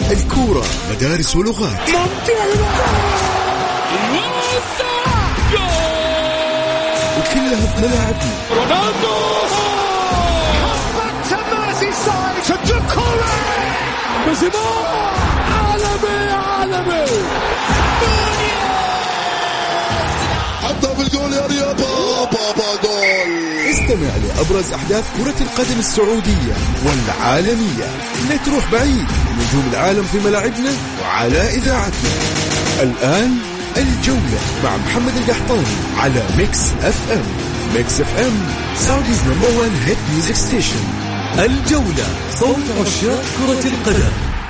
الكورة مدارس ولغات. وكلها في ملاعبنا. رونالدو عالمي حطها في الجول يا رياض. بابا جول. استمع لأبرز أحداث كرة القدم السعودية والعالمية. لا تروح بعيد، نجوم العالم في ملاعبنا وعلى إذاعتنا. الآن الجولة مع محمد القحطاني على ميكس اف ام. ميكس اف ام سعوديز نمبر 1 هيت ميوزك ستيشن. الجولة، صوت عشاق كرة القدم.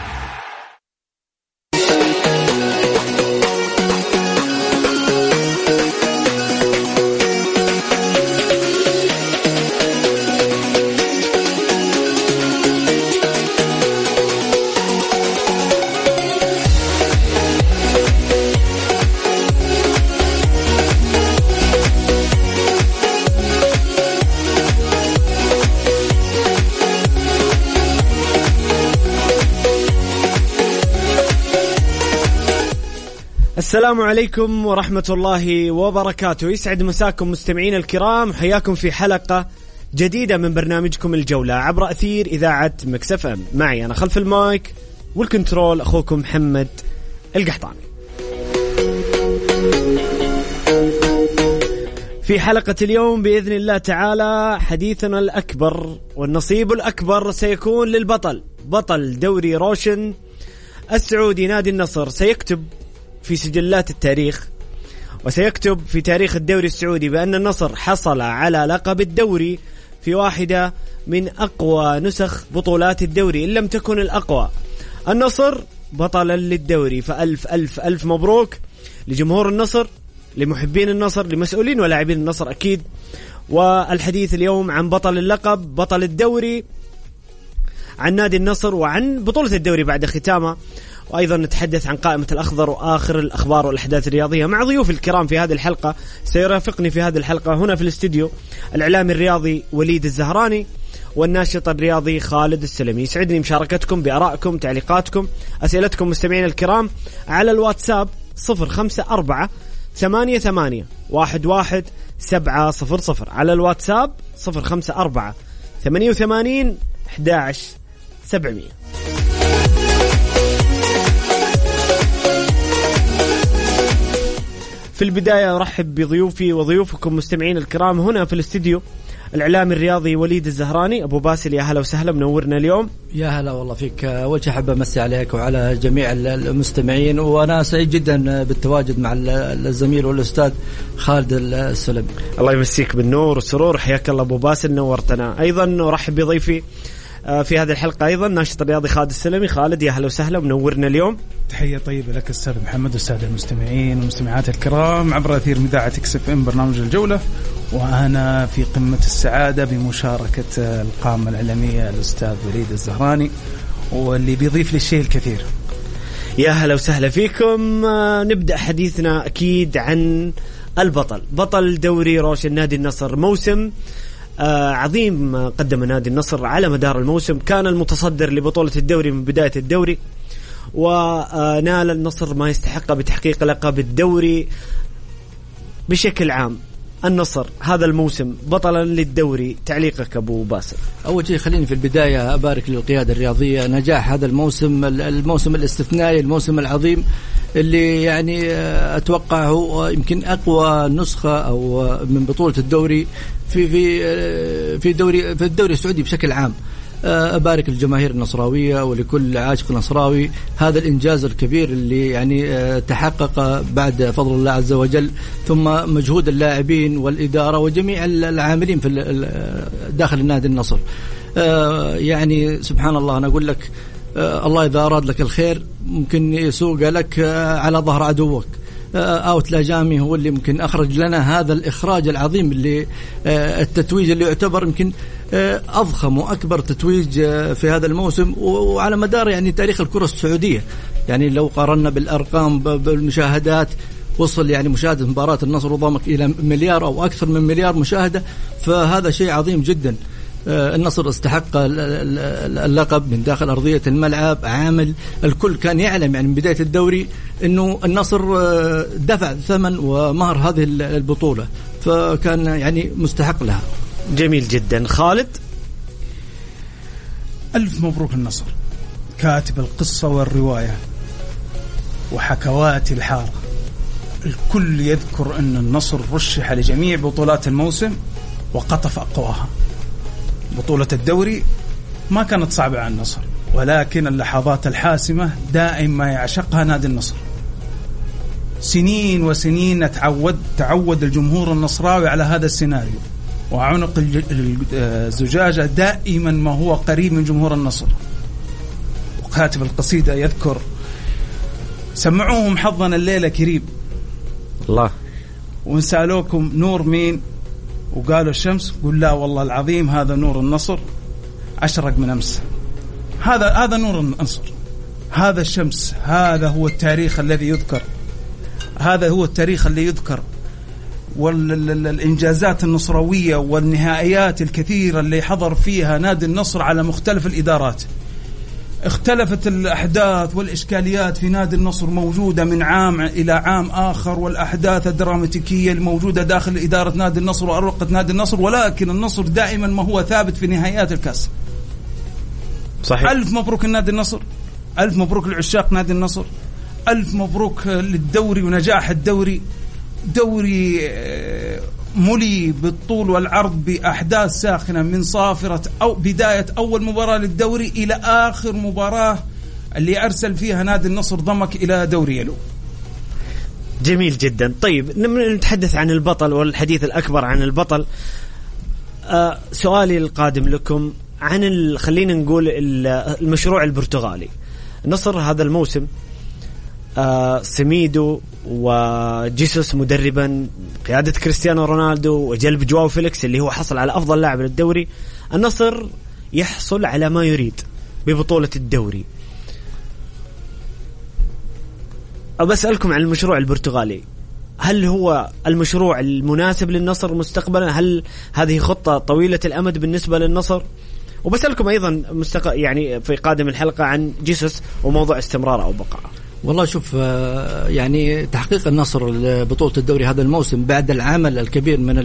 السلام عليكم ورحمة الله وبركاته. يسعد مساكم مستمعين الكرام، حياكم في حلقة جديدة من برنامجكم الجولة عبر أثير إذاعة ميكس اف ام. معي أنا خلف المايك والكنترول أخوكم محمد القحطاني. في حلقة اليوم بإذن الله تعالى حديثنا الأكبر والنصيب الأكبر سيكون للبطل، بطل دوري روشن السعودي نادي النصر. سيكتب في سجلات التاريخ وسيكتب في تاريخ الدوري السعودي بأن النصر حصل على لقب الدوري في واحدة من أقوى نسخ بطولات الدوري إن لم تكن الأقوى. النصر بطلا للدوري، فألف ألف ألف مبروك لجمهور النصر، لمحبين النصر، لمسؤولين ولاعبين النصر أكيد. والحديث اليوم عن بطل اللقب، بطل الدوري، عن نادي النصر وعن بطولة الدوري بعد ختامه. وأيضا نتحدث عن قائمة الأخضر وآخر الأخبار والأحداث الرياضية مع ضيوف الكرام في هذه الحلقة. سيرافقني في هذه الحلقة هنا في الاستديو الإعلامي الرياضي وليد الزهراني والناشط الرياضي خالد السلمي. يسعدني مشاركتكم بآرائكم، تعليقاتكم، أسئلتكم مستمعين الكرام على الواتساب 0548811700 على الواتساب 0548811700. في البداية أرحب بضيوفي وضيوفكم مستمعين الكرام هنا في الاستديو الإعلامي الرياضي وليد الزهراني. أبو باسل يا هلا وسهلا، منورنا اليوم. يا هلا والله فيك. أول شيء أحب أمسي عليك وعلى جميع المستمعين، وأنا سعيد جدا بالتواجد مع الزميل والأستاذ خالد السلمي. الله يمسيك بالنور والسرور، حياك الله أبو باسل، نورتنا. أيضا أرحب بضيفي في هذه الحلقة أيضا ناشط الرياضي خالد السلمي. خالد يا هلا وسهلا، منورنا اليوم. تحية طيبة لك أستاذ محمد والسادة المستمعين والمستمعات الكرام عبر أثير إذاعة ميكس اف ام برنامج الجولة. وأنا في قمة السعادة بمشاركة القامة الإعلامية الأستاذ وليد الزهراني، واللي بيضيف للشيء الكثير. يا هلا وسهلا فيكم. نبدأ حديثنا أكيد عن البطل، بطل دوري روشن نادي النصر. موسم عظيم قدم نادي النصر على مدار الموسم، كان المتصدر لبطولة الدوري من بداية الدوري، ونال النصر ما يستحق بتحقيق لقب الدوري. بشكل عام النصر هذا الموسم بطلا للدوري، تعليقك أبو باسل؟ أول شيء خليني في البداية أبارك للقيادة الرياضية نجاح هذا الموسم الاستثنائي، الموسم العظيم اللي يعني أتوقع هو يمكن أقوى نسخة أو من بطولة الدوري في الدوري السعودي بشكل عام. أبارك للجماهير النصراوية ولكل عاشق نصراوي هذا الإنجاز الكبير اللي يعني تحقق بعد فضل الله عز وجل، ثم مجهود اللاعبين والإدارة وجميع العاملين في داخل النادي النصر. يعني سبحان الله، أنا أقول لك الله إذا أراد لك الخير ممكن يسوق لك على ظهر عدوك. أوت لاجامي هو اللي ممكن أخرج لنا هذا الإخراج العظيم اللي التتويج اللي يعتبر يمكن أضخم وأكبر تتويج في هذا الموسم وعلى مدار يعني تاريخ الكرة السعودية. يعني لو قارنا بالأرقام بالمشاهدات وصل يعني مشاهدة مباراة النصر وضمك إلى 1 مليار أو أكثر من 1 مليار مشاهدة، فهذا شيء عظيم جدا. النصر استحق اللقب من داخل أرضية الملعب. عامل الكل كان يعلم يعني من بداية الدوري أنه النصر دفع ثمن ومهر هذه البطولة، فكان يعني مستحق لها. جميل جدا. خالد، ألف مبروك النصر، كاتب القصة والرواية وحكوات الحارة. الكل يذكر أن النصر رشح لجميع بطولات الموسم وقطف أقواها. بطولة الدوري ما كانت صعبة على النصر، ولكن اللحظات الحاسمة دائما يعشقها نادي النصر. سنين وسنين تعود الجمهور النصراوي على هذا السيناريو، وعنق الزجاجة دائما ما هو قريب من جمهور النصر. وكاتب القصيدة يذكر: سمعوهم حظنا الليلة كريم الله، ونسألوكم نور مين؟ وقالوا الشمس. قل لا والله العظيم هذا نور النصر أشرق من أمس. هذا نور النصر، هذا الشمس، هذا هو التاريخ الذي يذكر، هذا هو التاريخ اللي يذكر. والإنجازات النصراوية والنهائيات الكثيرة اللي حضر فيها نادي النصر على مختلف الإدارات. اختلفت الأحداث والإشكاليات في نادي النصر موجودة من عام إلى عام آخر، والأحداث الدراماتيكية الموجودة داخل إدارة نادي النصر وأروقة نادي النصر، ولكن النصر دائما ما هو ثابت في نهائيات الكاس. صحيح. ألف مبروك النادي النصر، ألف مبروك لعشاق نادي النصر، ألف مبروك للدوري ونجاح الدوري. دوري ملي بالطول والعرض بأحداث ساخنة، من صافرة أو بداية أول مباراة للدوري إلى آخر مباراة اللي أرسل فيها نادي النصر ضمك إلى دوري يلو. جميل جدا. طيب نتحدث عن البطل والحديث الأكبر عن البطل. سؤالي القادم لكم عن خلينا نقول المشروع البرتغالي. النصر هذا الموسم سميدو وجيسوس مدربا، قيادة كريستيانو رونالدو، وجلب جواو فيليكس اللي هو حصل على أفضل لاعب للدوري. النصر يحصل على ما يريد ببطولة الدوري. أسألكم عن المشروع البرتغالي، هل هو المشروع المناسب للنصر مستقبلا؟ هل هذه خطة طويلة الأمد بالنسبة للنصر؟ وبسألكم أيضا يعني في قادم الحلقة عن جيسوس وموضوع استمرار أو بقاء. والله شوف، يعني تحقيق النصر بطولة الدوري هذا الموسم بعد العمل الكبير من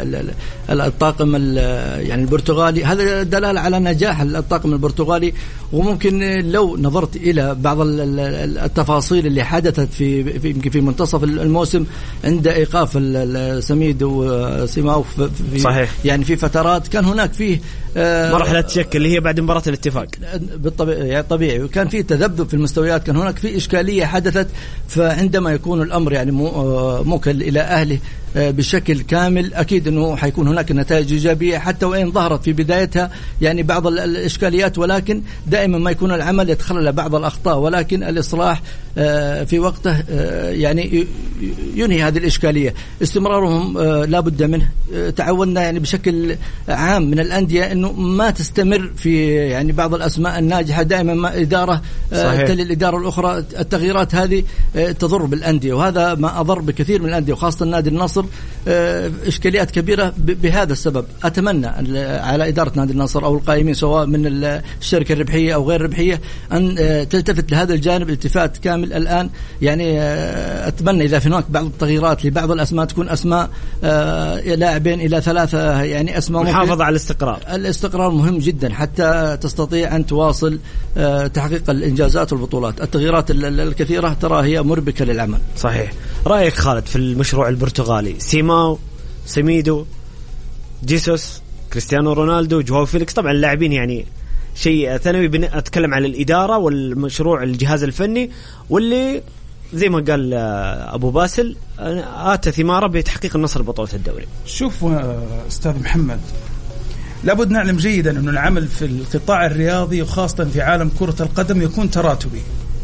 الطاقم يعني البرتغالي، هذا دلالة على نجاح الطاقم البرتغالي. وممكن لو نظرت إلى بعض التفاصيل اللي حدثت في منتصف الموسم عند إيقاف سميد وسيماو صحيح. يعني في فترات كان هناك فيه مرحلة تشك اللي هي بعد مباراة الاتفاق طبيعي، وكان في تذبذب في المستويات، كان هناك في إشكالية حدثت. فعندما يكون الأمر يعني موكل إلى أهله بشكل كامل، أكيد أنه حيكون هناك نتائج إيجابية، حتى وإن ظهرت في بدايتها يعني بعض الإشكاليات، ولكن دائما ما يكون العمل يتخلل بعض الأخطاء، ولكن الإصلاح في وقته يعني ينهي هذه الإشكالية. استمرارهم لا بد منه. تعودنا يعني بشكل عام من الأندية أنه ما تستمر في يعني بعض الأسماء الناجحة، دائما ما إدارة تلي الإدارة الأخرى. التغييرات هذه تضر بالأندية، وهذا ما أضر بكثير من الأندية وخاصة نادي النصر. إشكاليات كبيرة بهذا السبب. أتمنى على إدارة نادي النصر أو القائمين سواء من الشركة الربحية أو غير الربحية أن تلتفت لهذا الجانب التفات كامل الآن. يعني أتمنى إذا في هناك بعض التغييرات لبعض الأسماء تكون أسماء لاعبين إلى ثلاثة، يعني أسماء محافظة على الاستقرار. الاستقرار مهم جدا حتى تستطيع أن تواصل تحقيق الإنجازات والبطولات. التغييرات الكثيرة ترى هي مربكة للعمل. صحيح. رأيك خالد في المشروع البرتغالي؟ سيماو، سميدو، جيسوس، كريستيانو رونالدو، جواو فيليكس، طبعا اللاعبين يعني شيء ثانوي. أتكلم عن الإدارة والمشروع الجهاز الفني، واللي زي ما قال أبو باسل آتى ثماره بتحقيق النصر بطولة الدوري. شوف أستاذ محمد، لابد نعلم جيدا أن العمل في القطاع الرياضي وخاصة في عالم كرة القدم يكون تراتبي،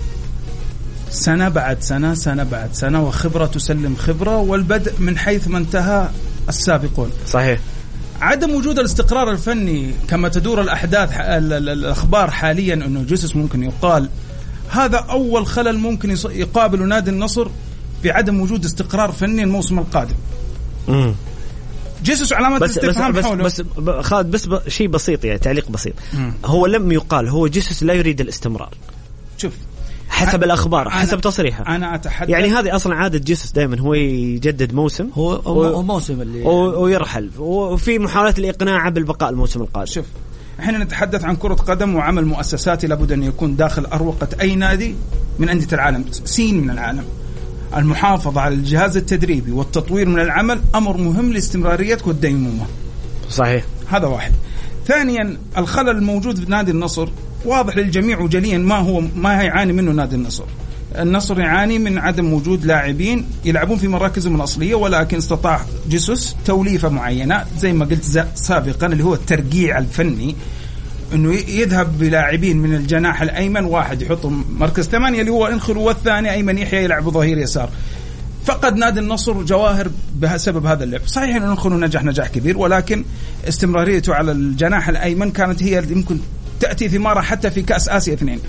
سنة بعد سنة، سنة بعد سنة، وخبرة تسلم خبرة، والبدء من حيث ما انتهى السابقون. صحيح. عدم وجود الاستقرار الفني كما تدور الأحداث الأخبار حاليا أنه جيسوس ممكن يقال، هذا أول خلل ممكن يقابل نادي النصر بعدم وجود استقرار فني الموسم القادم. جيسوس علامات الاستفهام حوله. بس خالد بس شيء بسيط يعني تعليق بسيط. هو لم يقال هو جيسوس لا يريد الاستمرار. شوف حسب الأخبار حسب تصريحه أنا أتحدث يعني هذه أصلا عادة جيسوس دائما هو يجدد موسم هو موسم اللي ويرحل وفي محاولات الإقناع بالبقاء الموسم القادم. شوف احنا نتحدث عن كرة قدم وعمل مؤسساتي لابد أن يكون داخل أروقة أي نادي من أندية العالم سين من العالم. المحافظة على الجهاز التدريبي والتطوير من العمل أمر مهم لاستمراريتك والديمومة. صحيح. هذا واحد. ثانيا الخلل الموجود في نادي النصر واضح للجميع وجليا ما يعاني منه نادي النصر. النصر يعاني من عدم وجود لاعبين يلعبون في مراكزهم الأصلية، ولكن استطاع جيسوس توليفة معينة زي ما قلت سابقا اللي هو الترقيع الفني، انه يذهب بلاعبين من الجناح الايمن واحد يحطه مركز 8 اللي هو انخلو، والثاني ايمن يحيى يلعب ظهير يسار. فقد نادي النصر جواهر بسبب هذا اللعب. صحيح انه انخلو نجاح كبير، ولكن استمراريته على الجناح الايمن كانت هي يمكن تأتي ثمارها حتى في كأس آسيا 2.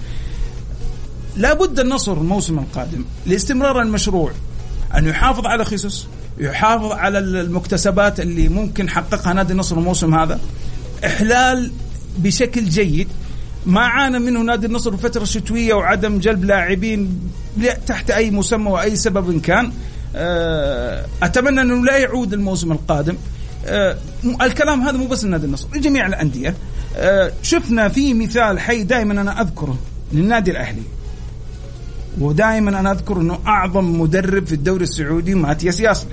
لابد النصر الموسم القادم لاستمرار المشروع أن يحافظ على خيسوس، يحافظ على المكتسبات اللي ممكن حققها نادي النصر الموسم هذا، إحلال بشكل جيد ما عانى منه نادي النصر الفترة الشتوية وعدم جلب لاعبين تحت أي مسمى وأي سبب كان. أتمنى أنه لا يعود الموسم القادم. الكلام هذا مو بس النادي النصر، لجميع الأندية. شفنا في مثال حي دائما أنا أذكره للنادي الأهلي، ودائما أنا أذكر أنه أعظم مدرب في الدوري السعودي ماتياس ياسلح،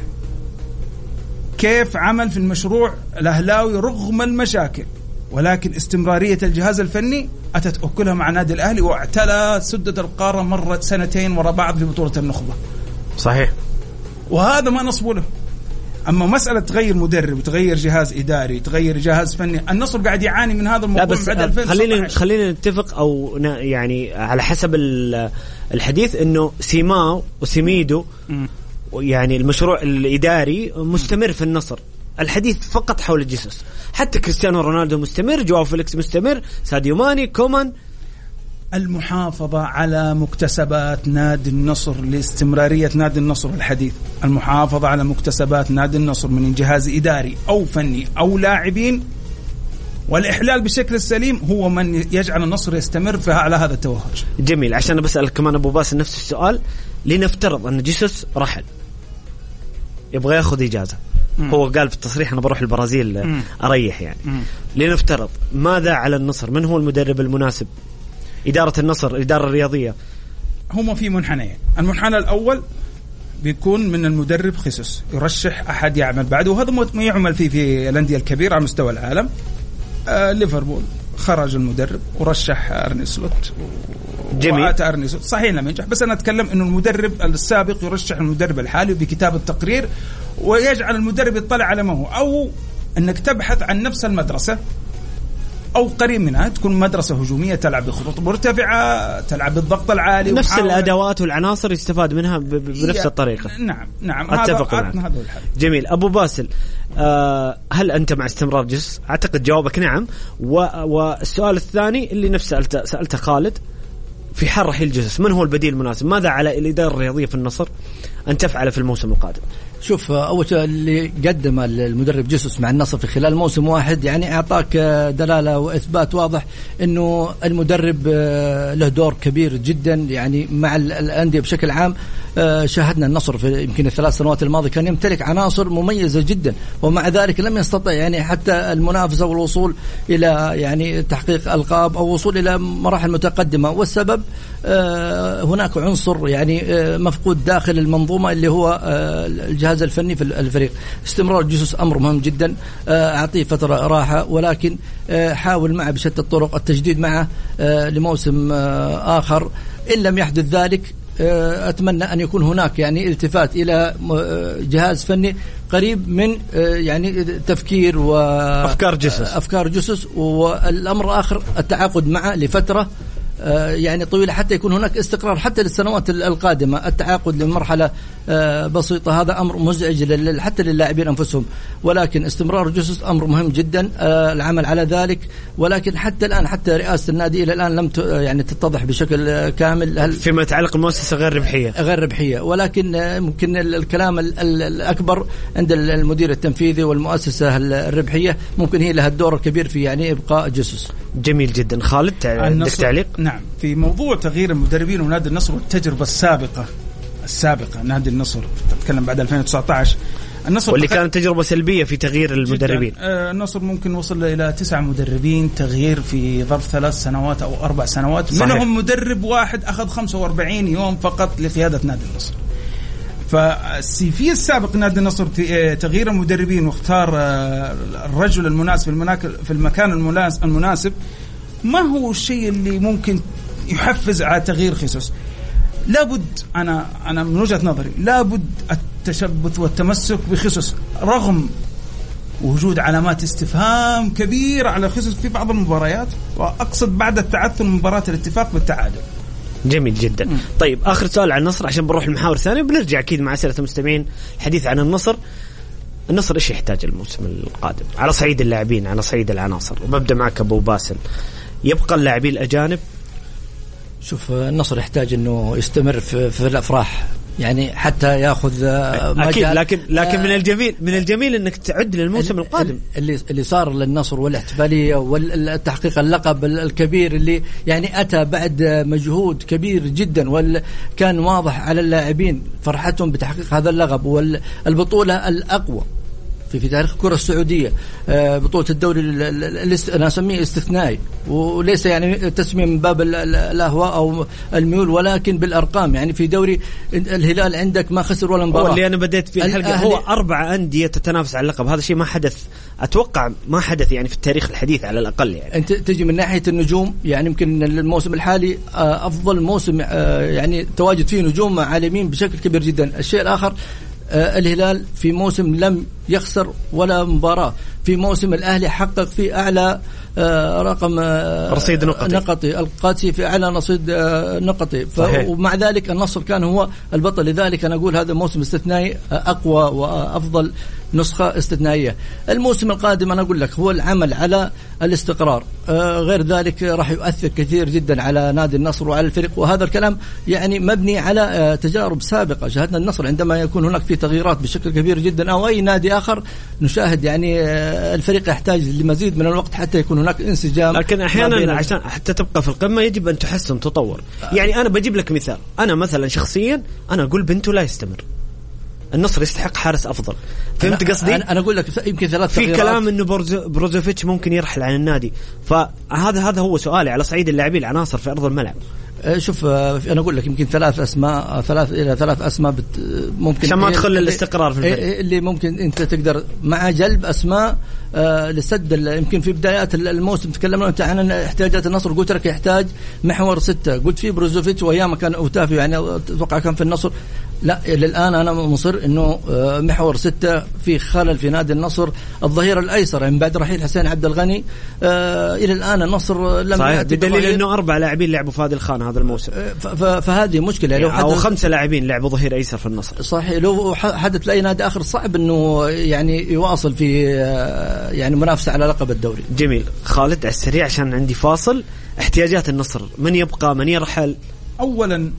كيف عمل في المشروع الأهلاوي رغم المشاكل، ولكن استمرارية الجهاز الفني أتت أكلها مع نادي الأهلي واعتلى سدة القارة مرة 2 وراء بعض في بطولة النخبة. صحيح. وهذا ما نصبه له. أما مسألة تغير مدرب، تغير جهاز إداري، تغير جهاز فني، النصر قاعد يعاني من هذا الموضوع بعد 2017. خلينا نتفق أو يعني على حسب الحديث إنه سيماو وسيميدو يعني المشروع الإداري مستمر في النصر. الحديث فقط حول جيسوس. حتى كريستيانو رونالدو مستمر، جواو فيليكس مستمر، ساديو ماني، كومان. المحافظة على مكتسبات نادي النصر لاستمرارية نادي النصر الحديث، المحافظة على مكتسبات نادي النصر من جهاز إداري أو فني أو لاعبين، والإحلال بالشكل السليم هو من يجعل النصر يستمر على هذا التوهج. جميل. عشان بسأل كمان أبو باسل نفس السؤال، لنفترض أن جيسوس رحل يبغى ياخذ إجازة، هو قال في التصريح أنا بروح البرازيل أريح يعني. لنفترض ماذا على النصر؟ من هو المدرب المناسب؟ إدارة النصر، الإدارة الرياضية، هما في منحنيين. المنحنى الأول بيكون من المدرب خيسوس، يرشح أحد يعمل بعده، وهذا ما يعمل فيه في الأندية الكبيرة على مستوى العالم. ليفربول خرج المدرب ورشح أرني سلوت، جميل. أرني سلوت صحيح لم ينجح، بس أنا أتكلم إنه المدرب السابق يرشح المدرب الحالي بكتابة تقرير ويجعل المدرب يطلع على ما هو، أو أنك تبحث عن نفس المدرسة أو قريب منها، تكون مدرسة هجومية تلعب بخطوط مرتفعة، تلعب بالضغط العالي، نفس الأدوات والعناصر يستفاد منها بنفس الطريقة. نعم أتفق معك. جميل. أبو باسل، هل أنت مع استمرار جيسوس؟ أعتقد جوابك نعم. والسؤال الثاني اللي نفس سألته خالد، في حال رحيل جيسوس من هو البديل المناسب؟ ماذا على الإدارة الرياضية في النصر أن تفعل في الموسم القادم؟ شوف، أول شيء اللي قدم المدرب جيسوس مع النصر في خلال موسم واحد يعني أعطاك دلالة وإثبات واضح إنه المدرب له دور كبير جدا يعني مع الأندية بشكل عام. شاهدنا النصر في يمكن ال3 سنوات الماضية كان يمتلك عناصر مميزة جدا، ومع ذلك لم يستطع يعني حتى المنافسة والوصول إلى يعني تحقيق ألقاب أو وصول إلى مراحل متقدمة. والسبب هناك عنصر يعني مفقود داخل المنظومة اللي هو الجهاز الفني في الفريق. استمرار جيسوس أمر مهم جدا، أعطيه فترة راحة، ولكن حاول معه بشتى الطرق التجديد معه لموسم آخر. إن لم يحدث ذلك أتمنى أن يكون هناك يعني التفات إلى جهاز فني قريب من يعني تفكير وأفكار جيسوس. والأمر الآخر التعاقد معه لفترة يعني طويلة حتى يكون هناك استقرار حتى للسنوات القادمة. التعاقد لمرحلة بسيطة هذا أمر مزعج حتى للاعبين أنفسهم، ولكن استمرار جيسوس أمر مهم جدا، العمل على ذلك. ولكن حتى الآن حتى رئاسة النادي إلى الآن لم يعني تتضح بشكل كامل فيما يتعلق المؤسسة غير ربحية، ولكن ممكن الكلام الأكبر عند المدير التنفيذي والمؤسسة الربحية، ممكن هي لها الدور الكبير في يعني إبقاء جيسوس. جميل جدا. خالد عندك تعليق؟ نعم، في موضوع تغيير المدربين ونادي النصر والتجربة السابقة نادي النصر تتكلم بعد 2019 النصر واللي كانت تجربة سلبية في تغيير المدربين. النصر ممكن وصل إلى 9 مدربين تغيير في ظرف 3 سنوات أو 4 سنوات. صحيح. منهم مدرب واحد أخذ 45 يوم فقط لقيادة نادي النصر. فالسيفي السابق نادي النصر في تغيير المدربين واختار الرجل المناسب في المكان المناسب ما هو الشيء اللي ممكن يحفز على تغيير خيسوس. لابد أنا من وجهة نظري لابد التشبث والتمسك بخيسوس رغم وجود علامات استفهام كبيرة على خيسوس في بعض المباريات، وأقصد بعد التعثر من مباراة الاتفاق بالتعادل. جميل جدا. طيب آخر سؤال عن النصر عشان بنروح المحاور الثانية وبنرجع أكيد مع أسئلة المستمعين الحديث عن النصر إيش يحتاج الموسم القادم على صعيد اللاعبين على صعيد العناصر؟ وببدأ معك أبو باسل. يبقى اللاعبين الأجانب؟ شوف النصر يحتاج إنه يستمر في الأفراح يعني حتى ياخذ مجال. أكيد لكن من الجميل انك تعد للموسم القادم اللي صار للنصر والاحتفاليه والتحقيق اللقب الكبير اللي يعني اتى بعد مجهود كبير جدا، وكان واضح على اللاعبين فرحتهم بتحقيق هذا اللقب والبطوله الاقوى في تاريخ الكرة السعودية. بطولة الدوري أنا أسميه استثنائي، وليس يعني تسمية من باب الأهواء أو الميول، ولكن بالأرقام. يعني في دوري الهلال عندك ما خسر ولا مباراة. اللي أنا بديت في الحلقة هو 4 أندية تتنافس على اللقب. هذا شيء ما حدث، أتوقع ما حدث يعني في التاريخ الحديث على الأقل. يعني أنت تجي من ناحية النجوم، يعني يمكن الموسم الحالي أفضل موسم يعني تواجد فيه نجوم عالمين بشكل كبير جدا. الشيء الآخر الهلال في موسم لم يخسر ولا مباراة، في موسم الأهلي حقق في أعلى رقم رصيد نقطي، القادسي في أعلى رصيد نقطي. ومع ذلك النصر كان هو البطل. لذلك أنا أقول هذا موسم استثنائي أقوى وأفضل نسخة استثنائية. الموسم القادم أنا أقول لك هو العمل على الاستقرار، غير ذلك راح يؤثر كثير جدا على نادي النصر وعلى الفريق. وهذا الكلام يعني مبني على تجارب سابقة شاهدنا النصر عندما يكون هناك في تغييرات بشكل كبير جدا أو أي نادي آخر نشاهد يعني الفريق يحتاج لمزيد من الوقت حتى يكون هناك انسجام. لكن أحيانا عشان حتى تبقى في القمة يجب أن تحسن تطور. يعني أنا بجيب لك مثال، أنا مثلا شخصيا أنا أقول بنتو لا يستمر، النصر يستحق حارس أفضل. فهمت قصدي؟ أنا أقول لك يمكن 3 في كلام إنه بروزوفيتش ممكن يرحل عن النادي. فهذا هو سؤالي على صعيد اللاعبين العناصر في أرض الملعب. شوف أنا أقول لك يمكن 3 إلى 3 أسماء ممكن عشان ما تدخل الاستقرار في الفريق اللي ممكن أنت تقدر مع جلب أسماء لسد. يمكن في بدايات الموسم تكلمنا أنت عن احتياجات النصر، قلت لك يحتاج محور 6، قلت فيه بروزوفيتش وأيام كان أوتافي يعني أتوقع كان في النصر. لا للآن أنا مصر إنه محور 6 في خلل في نادي النصر. الظهير الأيسر يعني بعد رحيل حسين عبد الغني إلى الآن النصر لم يأتي بدليل إنه 4 لاعبين لعبوا في هذه الخانة هذا الموسم. فهذه مشكلة. لو أو 5 لاعبين لعبوا ظهير أيسر في النصر. صحيح، لو حدث لأي نادي آخر صعب إنه يعني يواصل في يعني منافسة على لقب الدوري. جميل. خالد على السريع عشان عندي فاصل. احتياجات النصر، من يبقى من يرحل؟ أولا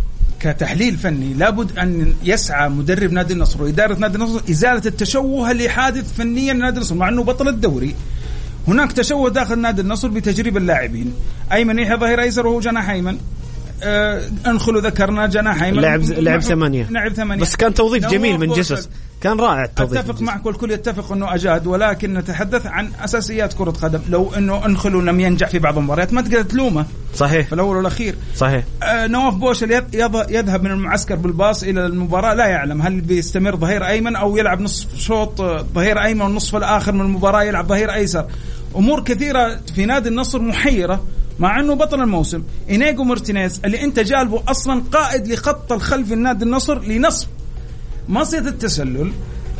كتحليل فني لابد أن يسعى مدرب نادي النصر وإدارة نادي النصر إزالة التشوه اللي حادث فنيا نادي النصر، مع أنه بطل الدوري. هناك تشوه داخل نادي النصر بتجريب اللاعبين. أيمن يحيى ظهير أيسر وهو جناح أيمن، انخلوا ذكرنا جناح أيمن لعب 8 بس كان توظيف جميل من جيسوس، كان رائع التوظيف. اتفق معك والكل يتفق انه اجاد، ولكن نتحدث عن اساسيات كرة قدم. لو انه انخلوا لم ينجح في بعض المباريات ما تقدر تلومه. صحيح في الاول والاخير. صحيح. نواف بوشل يذهب من المعسكر بالباص الى المباراة لا يعلم هل بيستمر ظهير ايمن او يلعب نصف شوط ظهير ايمن والنصف الاخر من المباراة يلعب ظهير ايسر. امور كثيرة في نادي النصر محيرة، مع أنه بطل الموسم. إنيغو مارتينيز اللي أنت جالبه أصلا قائد لخط الخلف النادي النصر لنصب مصيدة التسلل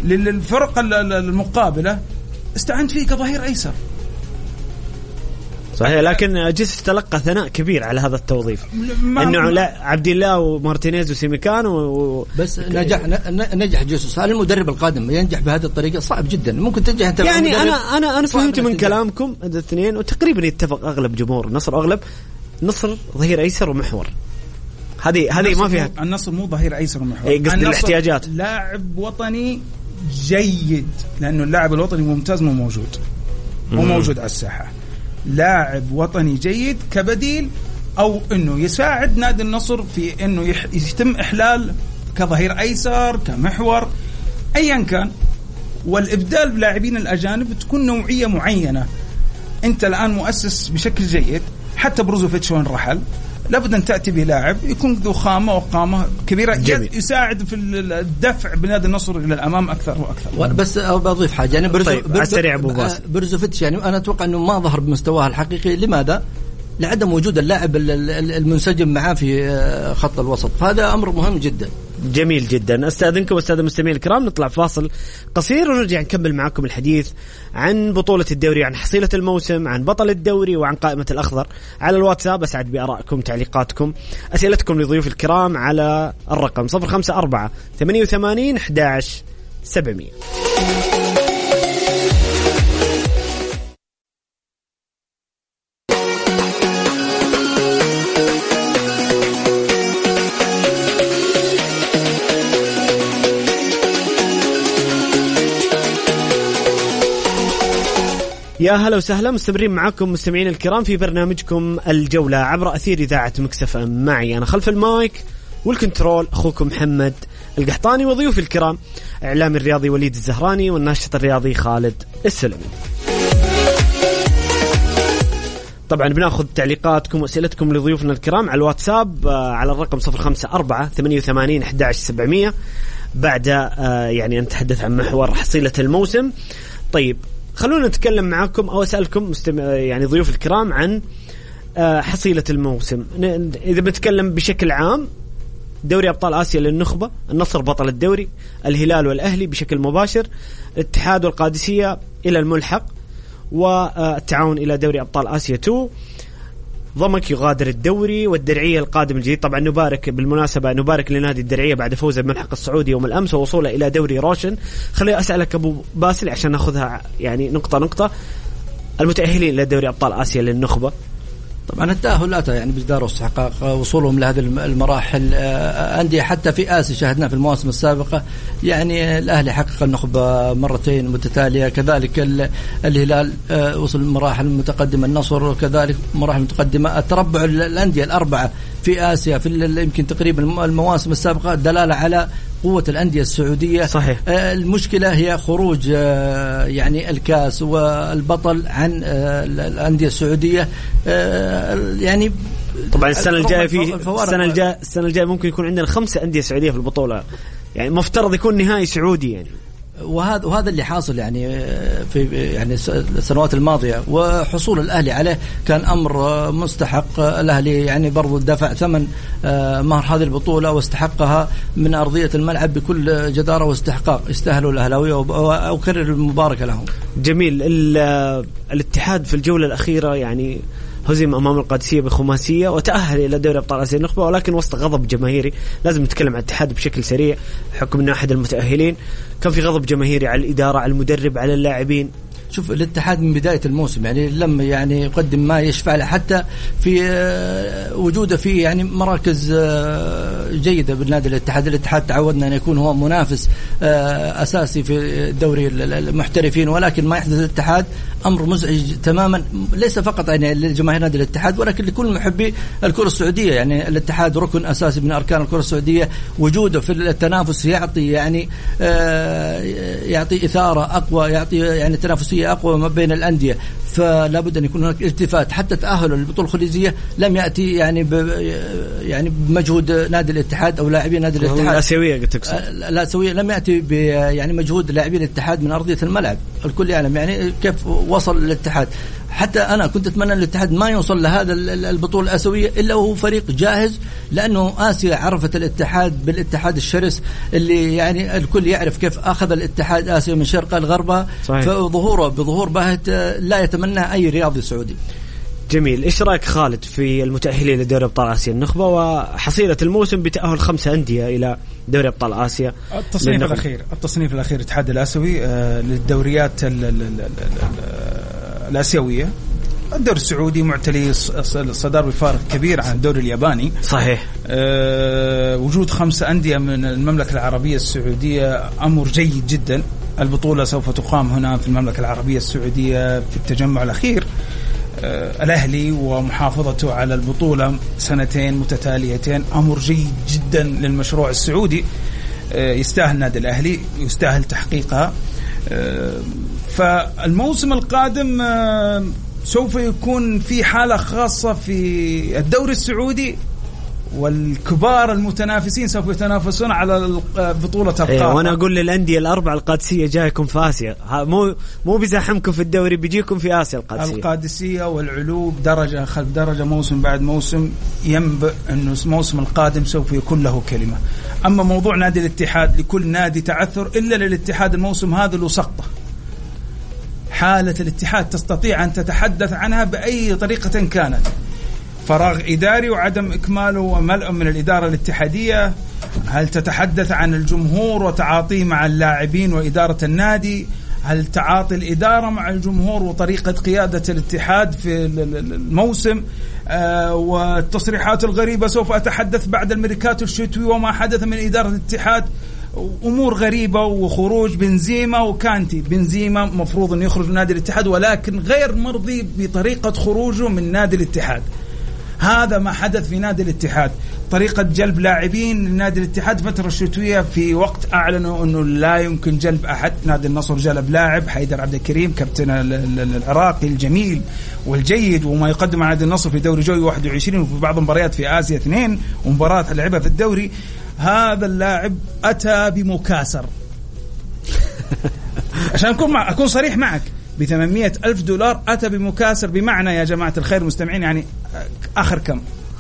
للفرق المقابلة، استعنت فيه كظهير أيسر. صحيح، لكن جيسوس تلقى ثناء كبير على هذا التوظيف، انه لا عبد الله ومارتينيز وسيميكان بس نجح جيسوس. هل المدرب القادم ينجح بهذه الطريقه؟ صعب جدا. ممكن تنجح انت يعني انا فهمت من كلامكم الاثنين وتقريبا يتفق اغلب جمهور النصر، اغلب نصر ظهير ايسر ومحور. هذه ما فيها. النصر مو ظهير ايسر ومحور، قصد الاحتياجات. لاعب وطني جيد، لانه اللاعب الوطني ممتاز مو موجود على الساحه. لاعب وطني جيد كبديل او انه يساعد نادي النصر في انه يتم احلال كظهير ايسر كمحور ايا كان. والابدال بلاعبين الاجانب تكون نوعيه معينه. انت الان مؤسس بشكل جيد، حتى بروزوفيتش وين رحل لابد ان تاتي بلاعب يكون ذو خامه وقامه كبيره يساعد في الدفع بنادي النصر الى الامام اكثر واكثر. بس بضيف حاجه يعني برزوفيتش يعني انا اتوقع انه ما ظهر بمستواه الحقيقي. لماذا؟ لعدم وجود اللاعب المنسجم معاه في خط الوسط، فهذا امر مهم جدا. جميل جدا. استاذنكم استاذ المستمعين الكرام نطلع فاصل قصير ونرجع نكمل معكم الحديث عن بطولة الدوري، عن حصيلة الموسم، عن بطل الدوري، وعن قائمة الأخضر. على الواتساب أسعد بآرائكم، تعليقاتكم، أسئلتكم لضيوف الكرام على الرقم 054 88 11 700. يا هلا وسهلا، مستمرين معكم مستمعين الكرام في برنامجكم الجولة عبر أثير إذاعة مكسف أم. معي أنا خلف المايك والكنترول أخوكم محمد القحطاني، وضيوف الكرام إعلامي الرياضي وليد الزهراني والناشط الرياضي خالد السلمي. طبعا بناخذ تعليقاتكم وأسئلتكم لضيوفنا الكرام على الواتساب على الرقم 054 88 11 700 بعد يعني نتحدث عن محور حصيلة الموسم. طيب خلونا نتكلم معاكم أو أسألكم يعني ضيوف الكرام عن حصيلة الموسم. إذا بنتكلم بشكل عام، دوري أبطال آسيا للنخبة، النصر بطل الدوري، الهلال والأهلي بشكل مباشر، الاتحاد والقادسية إلى الملحق، والتعاون إلى دوري أبطال آسيا 2، ضمك يغادر الدوري، والدرعية القادم الجديد. طبعا نبارك لنادي الدرعية بعد فوزه بملحق السعودي يوم الأمس ووصوله إلى دوري روشن. خليني أسألك أبو باسل عشان نأخذها يعني نقطة، المتأهلين لدوري أبطال آسيا للنخبة. طبعا التأهلات يعني بجدار واستحقاق وصولهم لهذه المراحل. أندية حتى في آسيا شاهدنا في المواسم السابقة، يعني الأهلي حقق النخبة مرتين متتالية، كذلك الهلال وصل مراحل متقدمة، النصر وكذلك مراحل متقدمة. التربع الأندية الأربعة في آسيا في يمكن تقريبا المواسم السابقة دلالة على قوة الأندية السعودية. صحيح. المشكلة هي خروج يعني الكاس والبطل عن الأندية السعودية. يعني طبعا السنة الجاية ممكن يكون عندنا 5 أندية سعودية في البطولة، يعني مفترض يكون نهائي سعودي يعني. وهذا اللي حاصل يعني في يعني السنوات الماضية، وحصول الأهلي عليه كان أمر مستحق. الأهلي يعني برضو دفع ثمن مهر هذه البطولة واستحقها من أرضية الملعب بكل جدارة واستحقاق. يستاهلوا الأهلاوية وأكرر المباركة لهم. جميل. الاتحاد في الجولة الأخيرة يعني هزم أمام القادسية بخماسية وتأهل إلى دوري أبطال آسيا النخبة، ولكن وسط غضب جماهيري. لازم نتكلم عن الاتحاد بشكل سريع حكم أنه أحد المتأهلين. كان في غضب جماهيري على الإدارة، على المدرب، على اللاعبين. شوف الاتحاد من بداية الموسم يعني لم يعني يقدم ما يشفع له، حتى في وجوده في يعني مراكز جيدة بالنادي الاتحاد. الاتحاد تعودنا أن يكون هو منافس أساسي في دوري المحترفين، ولكن ما يحدث الاتحاد أمر مزعج تماما، ليس فقط يعني لجماهير نادي الاتحاد ولكن لكل محبي الكرة السعودية. يعني الاتحاد ركن أساسي من أركان الكرة السعودية، وجوده في التنافس يعطي يعني يعطي إثارة أقوى، يعطي يعني تنافسية أقوى ما بين الأندية. فلا بد أن يكون هناك التفات. حتى تأهل للبطولة الخليجية لم يأتي يعني بمجهود نادي الاتحاد أو لاعبين نادي الاتحاد. الآسيوية قد تقصد؟ الآسيوية لم يأتي يعني مجهود لاعبين الاتحاد من أرضية الملعب. الكل يعلم يعني كيف وصل الاتحاد. حتى أنا كنت أتمنى الاتحاد ما يوصل لهذا البطولة الآسيوية إلا وهو فريق جاهز، لأنه آسيا عرفت الاتحاد بالاتحاد الشرس اللي يعني الكل يعرف كيف أخذ الاتحاد آسيا من شرقها لغربها. فظهوره بظهور باهت لا يتمنى أي رياضي سعودي. جميل. إيش رأيك خالد في المتأهلين لدوري أبطال آسيا النخبة وحصيلة الموسم بتأهل 5 أندية إلى دوري أبطال آسيا؟ التصنيف الأخير الاتحاد الآسيوي للدوريات الآسيوية. الدوري السعودي معتلي الصدارة بفارق كبير عن الدوري الياباني. صحيح. وجود 5 أندية من المملكة العربية السعودية أمر جيد جدا. البطولة سوف تقام هنا في المملكة العربية السعودية في التجمع الأخير. الأهلي ومحافظته على البطولة 2 متتاليتين أمر جيد جدا للمشروع السعودي. يستاهل نادي الأهلي، يستاهل تحقيقها. فالموسم القادم سوف يكون في حالة خاصة في الدوري السعودي، والكبار المتنافسين سوف يتنافسون على بطولة القارة. وانا اقول للانديه الاربعه القادسيه جايكم في اسيا، مو بيزاحمكم في الدوري، بيجيكم في اسيا. القادسيه والعلوب درجه خلف درجه، موسم بعد موسم. ينبئ انه الموسم القادم سوف يكون له كلمه. اما موضوع نادي الاتحاد، لكل نادي تعثر، الا للاتحاد الموسم هذا له سقطه. حاله الاتحاد تستطيع ان تتحدث عنها باي طريقه كانت. فراغ إداري وعدم إكماله وملء من الإدارة الاتحادية. هل تتحدث عن الجمهور وتعاطيه مع اللاعبين وإدارة النادي؟ هل تعاطي الإدارة مع الجمهور وطريقة قيادة الاتحاد في الموسم؟ والتصريحات الغريبة سوف أتحدث بعد الميركاتو الشتوي وما حدث من إدارة الاتحاد. أمور غريبة وخروج بنزيما وكانتي. بنزيما مفروض أن يخرج من نادي الاتحاد، ولكن غير مرضي بطريقة خروجه من نادي الاتحاد. هذا ما حدث في نادي الاتحاد. طريقة جلب لاعبين لنادي الاتحاد فترة الشتوية، في وقت أعلنوا أنه لا يمكن جلب أحد. نادي النصر جلب لاعب حيدر عبد الكريم، كابتن العراقي الجميل والجيد، وما يقدم مع نادي النصر في دوري جوي 21 وفي بعض المباريات في آسيا 2 ومباراة لعبها في الدوري. هذا اللاعب أتى بمكاسر عشان أكون صريح معك، $800,000 أتى بمكاسر. بمعنى يا جماعة الخير المستمعين، يعني آخر كم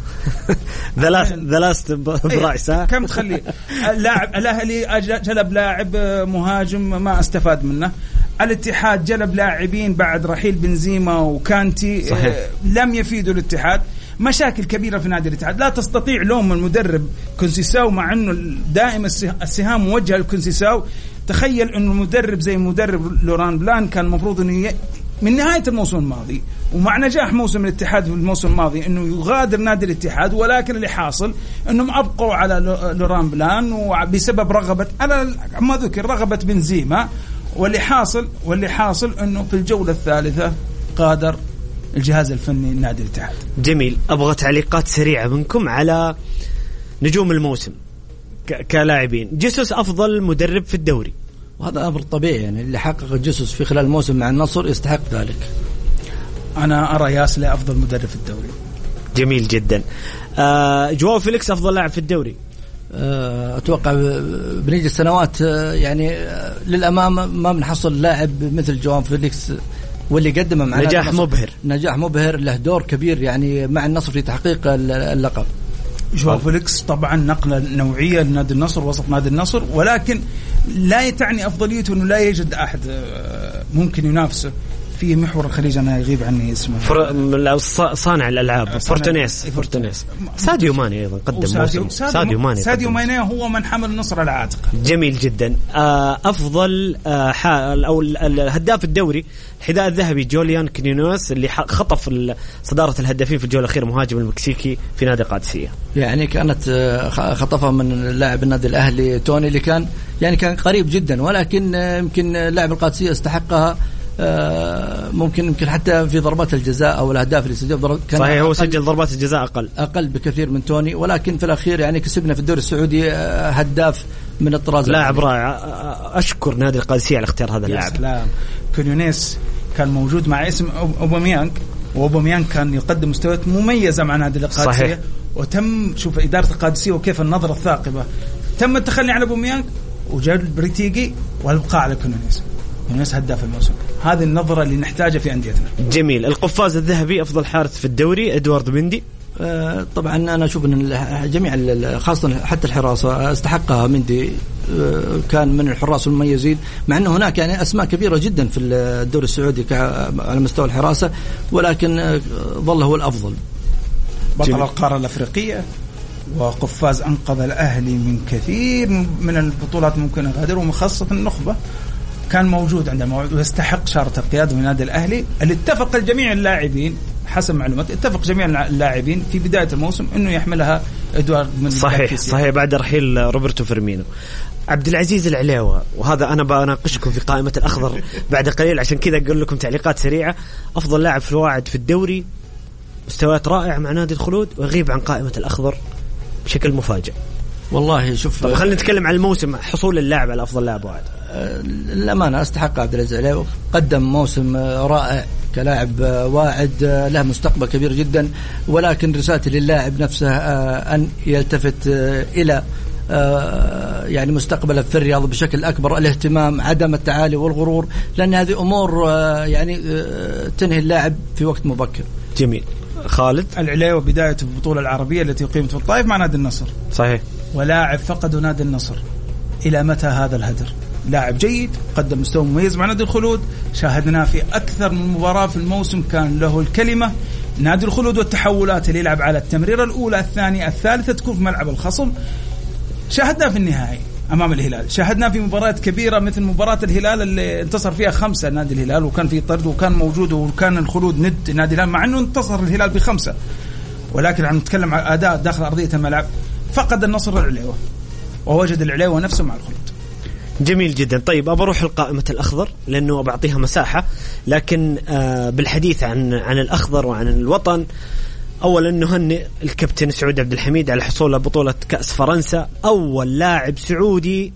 ثلاث برأس كم تخلي اللاعب. الأهلي جلب لاعب مهاجم ما استفاد منه. الاتحاد جلب لاعبين بعد رحيل بنزيما وكانتي. صحيح. لم يفيدوا الاتحاد. مشاكل كبيرة في نادي الاتحاد. لا تستطيع لوم المدرب كونسيساو، مع أنه دائما السهام موجهة لكونسيساو. تخيل أنه مدرب زي مدرب لوران بلان كان مفروض أنه من نهاية الموسم الماضي، ومع نجاح موسم الاتحاد في الموسم الماضي، أنه يغادر نادي الاتحاد، ولكن اللي حاصل أنهم أبقوا على لوران بلان وبسبب رغبة على ما ذكر رغبة بنزيما. واللي حاصل أنه في الجولة الثالثة قادر الجهاز الفني نادي الاتحاد. جميل. أبغى تعليقات سريعة منكم على نجوم الموسم كلاعبين. جيسوس أفضل مدرب في الدوري، وهذا أمر طبيعي، يعني اللي حقق جيسوس في خلال الموسم مع النصر يستحق ذلك. أنا أرى ياسلي أفضل مدرب في الدوري. جميل جدا. جواو فيليكس أفضل لاعب في الدوري. أتوقع بنيجي السنوات يعني للأمام ما بنحصل لاعب مثل جواو فيليكس، واللي قدمه مع نجاح مبهر له دور كبير يعني مع النصر في تحقيق اللقب. جواو فيليكس طبعا نقلة نوعية لنادي النصر، وسط نادي النصر، ولكن لا تعني أفضليته أنه لا يوجد أحد ممكن ينافسه في محور الخليج. أنا يغيب عني اسمه صانع الألعاب فورتونيس. ساديو ماني أيضا قدم موسم. ساديو ماني هو من حمل النصر على عاتقه. جميل جدا. أفضل أو الهداف الدوري الحذاء الذهبي جوليان كينينوس، اللي خطف صدارة الهدافين في الجولة الأخيرة، مهاجم المكسيكي في نادي القادسية. يعني كانت خطفها من لاعب النادي الأهلي توني، اللي كان قريب جدا، ولكن يمكن لاعب القادسية استحقها. ممكن حتى في ضربات الجزاء او الاهداف اللي سجلها صحيح، هو سجل ضربات الجزاء اقل بكثير من توني، ولكن في الاخير يعني كسبنا في الدوري السعودي هداف من الطراز. لاعب رائع. اشكر نادي القادسية على اختيار هذا اللاعب. سلام. كينيونيس كان موجود مع اسم أوباميانغ، وأوباميانغ كان يقدم مستويات مميزة مع نادي القادسية. صحيح. وتم شوف إدارة القادسية وكيف النظرة الثاقبة، تم التخلي عن أوباميانغ وجاب بريتيجي والبقاء على كينيونيس. كينيونيس هداف الموسم. هذه النظرة اللي نحتاجها في أنديتنا. جميل. القفاز الذهبي أفضل حارس في الدوري إدوارد مندي. طبعا أنا أشوف أن جميع خاصة حتى الحراسة استحقها مندي كان من الحراس المميزين، مع أنه هناك يعني أسماء كبيرة جدا في الدوري السعودي على مستوى الحراسة، ولكن ظل هو الأفضل. بطل القارة الأفريقية وقفاز أنقذ الأهلي من كثير من البطولات ممكن غادر، ومخصص النخبة كان موجود عندما ويستحق شارة القيادة من نادي الأهلي اللي اتفق الجميع اللاعبين حسب معلومات اتفق جميع اللاعبين في بداية الموسم إنه يحملها إدوارد من صحيح بعد رحيل روبرتو فيرمينو. عبد العزيز العليوة، وهذا أنا بناقشكم في قائمة الأخضر بعد قليل، عشان كذا أقول لكم تعليقات سريعة. أفضل لاعب في الواعد في الدوري، مستويات رائعة مع نادي الخلود، ويغيب عن قائمة الأخضر بشكل مفاجئ. والله شوف، طب خلينا نتكلم عن الموسم، حصول اللاعب على أفضل لاعب واعد. الأمانة أستحق عبد العزيز العليوة، قدم موسم رائع كلاعب واعد له مستقبل كبير جدا، ولكن رسالتي للاعب نفسه أن يلتفت إلى يعني مستقبله في الرياضة بشكل أكبر، الاهتمام، عدم التعالي والغرور، لأن هذه أمور يعني تنهي اللاعب في وقت مبكر. جميل. خالد العليوة بداية في البطولة العربية التي أقيمت في الطائف مع نادي النصر. صحيح. ولاعب فقد نادي النصر، إلى متى هذا الهدر؟ لاعب جيد، قدم مستوى مميز مع نادي الخلود، شاهدناه في أكثر من مباراة في الموسم كان له الكلمة. نادي الخلود والتحولات اللي يلعب على التمريرة الأولى الثانية الثالثة تكون في ملعب الخصم، شاهدنا في النهائي أمام الهلال، شاهدنا في مباريات كبيرة مثل مباراة الهلال اللي انتصر فيها 5 نادي الهلال، وكان في طرد وكان موجود، وكان الخلود ند نادي الهلال مع أنه انتصر الهلال ب5، ولكن عم نتكلم عن أداء داخل أرضية الملعب. فقد النصر العليوة ووجد العليوة نفسه مع الخلود. جميل جدا. طيب أبى أروح لقائمة الأخضر لأنه بعطيها مساحة، لكن بالحديث عن الأخضر وعن الوطن، أولا نهنئ الكابتن سعود عبد الحميد على حصوله بطولة كأس فرنسا، أول لاعب سعودي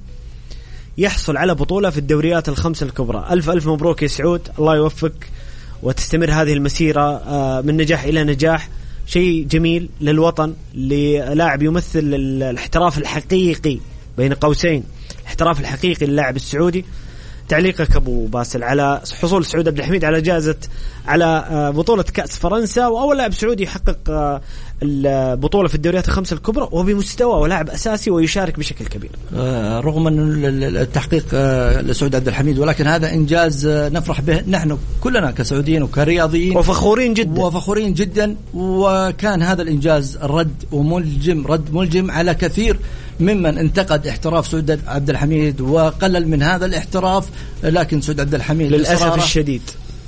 يحصل على بطولة في الدوريات ال5 الكبرى. ألف مبروك يا سعود، الله يوفقك وتستمر هذه المسيرة من نجاح إلى نجاح. شيء جميل للوطن، للاعب يمثل الاحتراف الحقيقي بين قوسين، الاحتراف الحقيقي للاعب السعودي. تعليقك أبو باسل على حصول سعود عبد الحميد على جائزة على بطولة كأس فرنسا، وأول لاعب سعودي يحقق البطولة في الدوريات ال5 الكبرى وبمستوى ولاعب أساسي ويشارك بشكل كبير. رغم أن التحقيق لسعود عبد الحميد، ولكن هذا إنجاز نفرح به نحن كلنا كسعوديين وكرياضيين، وفخورين جدا. وكان هذا الإنجاز رد ملجم على كثير ممن انتقد احتراف سعود عبد الحميد وقلل من هذا الاحتراف، لكن سعود عبد الحميد للأسف الشديد.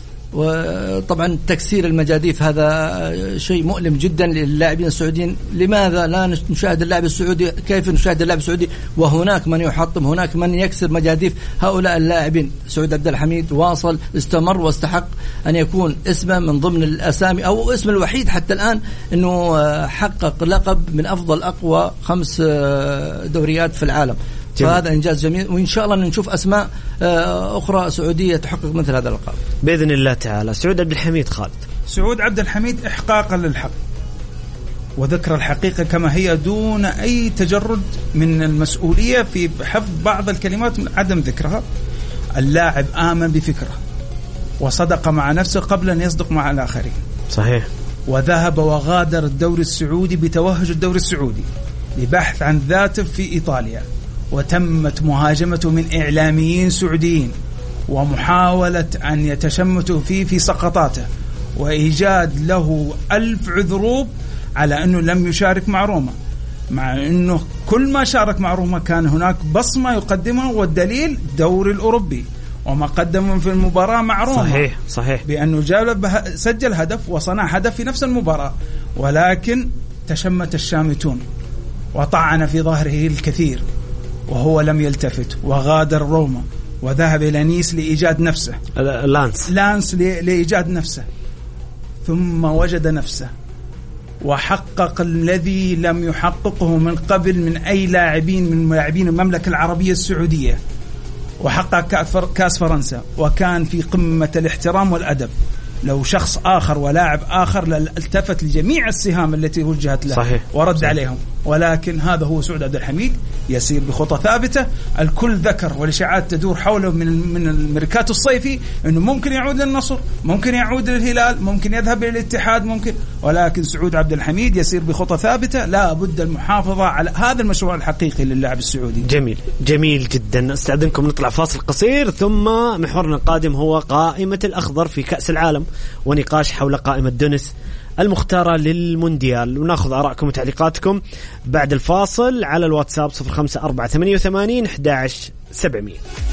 وطبعا تكسير المجاديف هذا شيء مؤلم جدا للاعبين السعوديين. لماذا لا نشاهد اللاعب السعودي؟ كيف نشاهد اللاعب السعودي وهناك من يحطم، هناك من يكسر مجاديف هؤلاء اللاعبين؟ سعود عبد الحميد واصل، استمر، واستحق أن يكون اسمه من ضمن الأسامي أو اسم الوحيد حتى الآن أنه حقق لقب من أفضل أقوى 5 دوريات في العالم. فهذا إنجاز جميل، وإن شاء الله نشوف أسماء أخرى سعودية تحقق مثل هذا اللقب بإذن الله تعالى. سعود عبد الحميد. خالد، سعود عبد الحميد إحقاقا للحق وذكر الحقيقة كما هي دون أي تجرد من المسؤولية في حفظ بعض الكلمات من عدم ذكرها. اللاعب آمن بفكره وصدق مع نفسه قبل أن يصدق مع الآخرين. صحيح. وذهب وغادر الدوري السعودي بتوهج الدوري السعودي لبحث عن ذاته في إيطاليا، وتمت مهاجمته من إعلاميين سعوديين ومحاولة أن يتشمتوا فيه في سقطاته، وإيجاد له 1000 عذروب على أنه لم يشارك مع روما، مع أنه كل ما شارك مع روما كان هناك بصمة يقدمها، والدليل دوري الأوروبي وما قدمه في المباراة مع روما. صحيح. بأنه سجل هدف وصنع هدف في نفس المباراة، ولكن تشمت الشامتون وطعن في ظهره الكثير وهو لم يلتفت، وغادر روما وذهب إلى نيس لإيجاد نفسه، لانس لإيجاد نفسه، ثم وجد نفسه وحقق الذي لم يحققه من قبل من أي لاعبين من لاعبين المملكة العربية السعودية، وحقق كأس فرنسا، وكان في قمة الاحترام والأدب. لو شخص آخر ولاعب آخر التفت لجميع السهام التي وجهت له. صحيح. ورد عليهم. ولكن هذا هو سعود عبد الحميد، يسير بخطى ثابتة. الكل ذكر والإشاعات تدور حوله من الميركاتو الصيفي أنه ممكن يعود للنصر، ممكن يعود للهلال، ممكن يذهب للاتحاد، ممكن، ولكن سعود عبد الحميد يسير بخطى ثابتة. لا بد المحافظة على هذا المشروع الحقيقي للاعب السعودي. جميل جميل جدا. استأذنكم نطلع فاصل قصير، ثم محورنا القادم هو قائمة الأخضر في كأس العالم ونقاش حول قائمة دونس المختارة للمونديال، وناخذ آراءكم وتعليقاتكم بعد الفاصل على الواتساب 0548811700.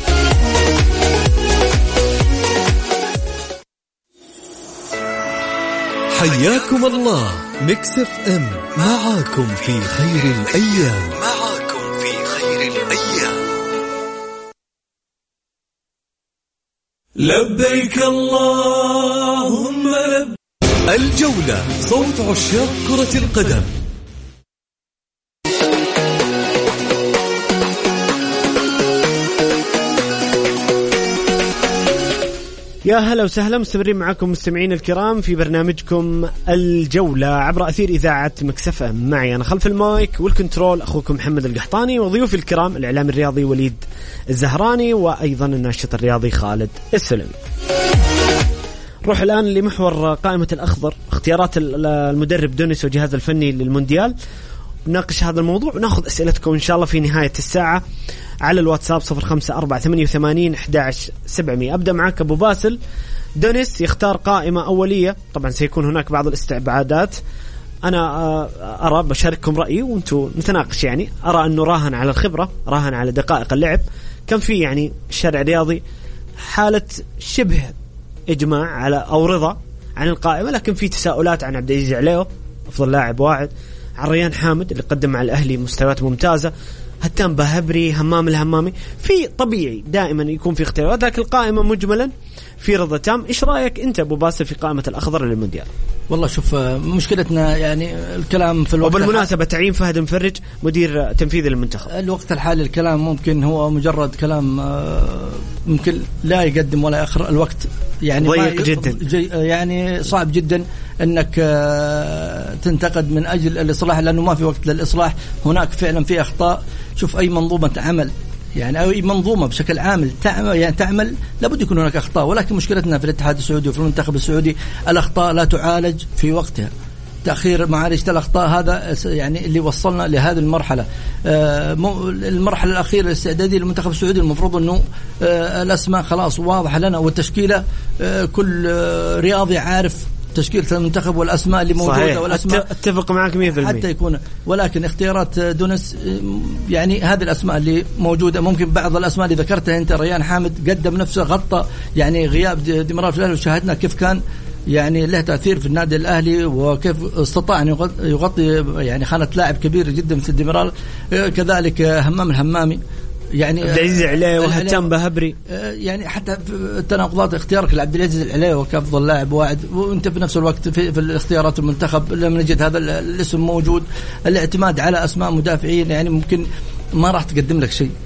حياكم الله، ميكس اف ام معاكم في خير الأيام. لبيك اللهم لبيك. الجولة، صوت عشاق كرة القدم. يا هلا وسهلا، مستمرين معكم مستمعين الكرام في برنامجكم الجولة عبر أثير إذاعة ميكس اف ام. معي أنا خلف المايك والكنترول أخوكم محمد القحطاني، وضيوفي الكرام الإعلام الرياضي وليد الزهراني، وأيضا الناشط الرياضي خالد السلمي. نروح الآن لمحور قائمة الأخضر، اختيارات المدرب دونيس والجهاز الفني للمونديال. نناقش هذا الموضوع وناخذ أسئلتكم إن شاء الله في نهاية الساعة على الواتساب 0548811700. أبدأ معك أبو باسل. دونيس يختار قائمة أولية، طبعا سيكون هناك بعض الاستبعادات. أنا أرى بشارككم رأيي وأنتم نتناقش. يعني أرى أنه راهن على الخبرة، راهن على دقائق اللعب. كان في يعني الشارع الرياضي حالة شبه إجماع على أو رضا عن القائمة، لكن في تساؤلات عن عبد العزيز عليه أفضل لاعب واحد، عن ريان حامد اللي قدم مع الأهلي مستويات ممتازة، هتان بهبري، همام الهمامي. في طبيعي دائما يكون في اختيارات، لكن القائمة مجملا في رضا تام. إيش رأيك أنت أبو باسل في قائمة الأخضر للمونديال؟ والله شوف، مشكلتنا يعني الكلام في الوقت. وبالمناسبة تعيين فهد مفرج مدير تنفيذي للمنتخب، الوقت الحالي الكلام ممكن هو مجرد كلام، ممكن لا يقدم ولا يأخر. الوقت يعني ضيق جدا، يعني صعب جدا أنك تنتقد من أجل الإصلاح، لأنه ما في وقت للإصلاح. هناك فعلا في أخطاء. شوف أي منظومة عمل، يعني أي منظومة بشكل عامل تعمل لابد يكون هناك أخطاء، ولكن مشكلتنا في الاتحاد السعودي وفي المنتخب السعودي الأخطاء لا تعالج في وقتها. تأخير معالجة الأخطاء هذا يعني اللي وصلنا لهذه المرحلة. المرحلة الأخيرة الاستعدادية للمنتخب السعودي المفروض أنه الأسماء خلاص واضحة لنا، والتشكيلة كل رياضي عارف تشكيلة المنتخب والأسماء اللي موجودة والأسماء. اتفق معك 100% حتى يكون، ولكن اختيارات دونس يعني هذه الأسماء اللي موجودة، ممكن بعض الأسماء اللي ذكرتها أنت، ريان حامد قدم نفسه، غطى يعني غياب ديميرال في الأهلي، وشاهدنا كيف كان يعني له تأثير في النادي الأهلي، وكيف استطاع أن يغطي يعني خانة لاعب كبير جدا في الديميرال. كذلك همام الهمامي، يعني عبد العزيز عليه وهتان بهبري، يعني حتى في التناقضات اختيارك لعبد العزيز عليه كأفضل لاعب واحد، وانت في نفس الوقت في الاختيارات المنتخب لم نجد هذا الاسم موجود. الاعتماد على اسماء مدافعين يعني ممكن ما راح تقدم لك شيء،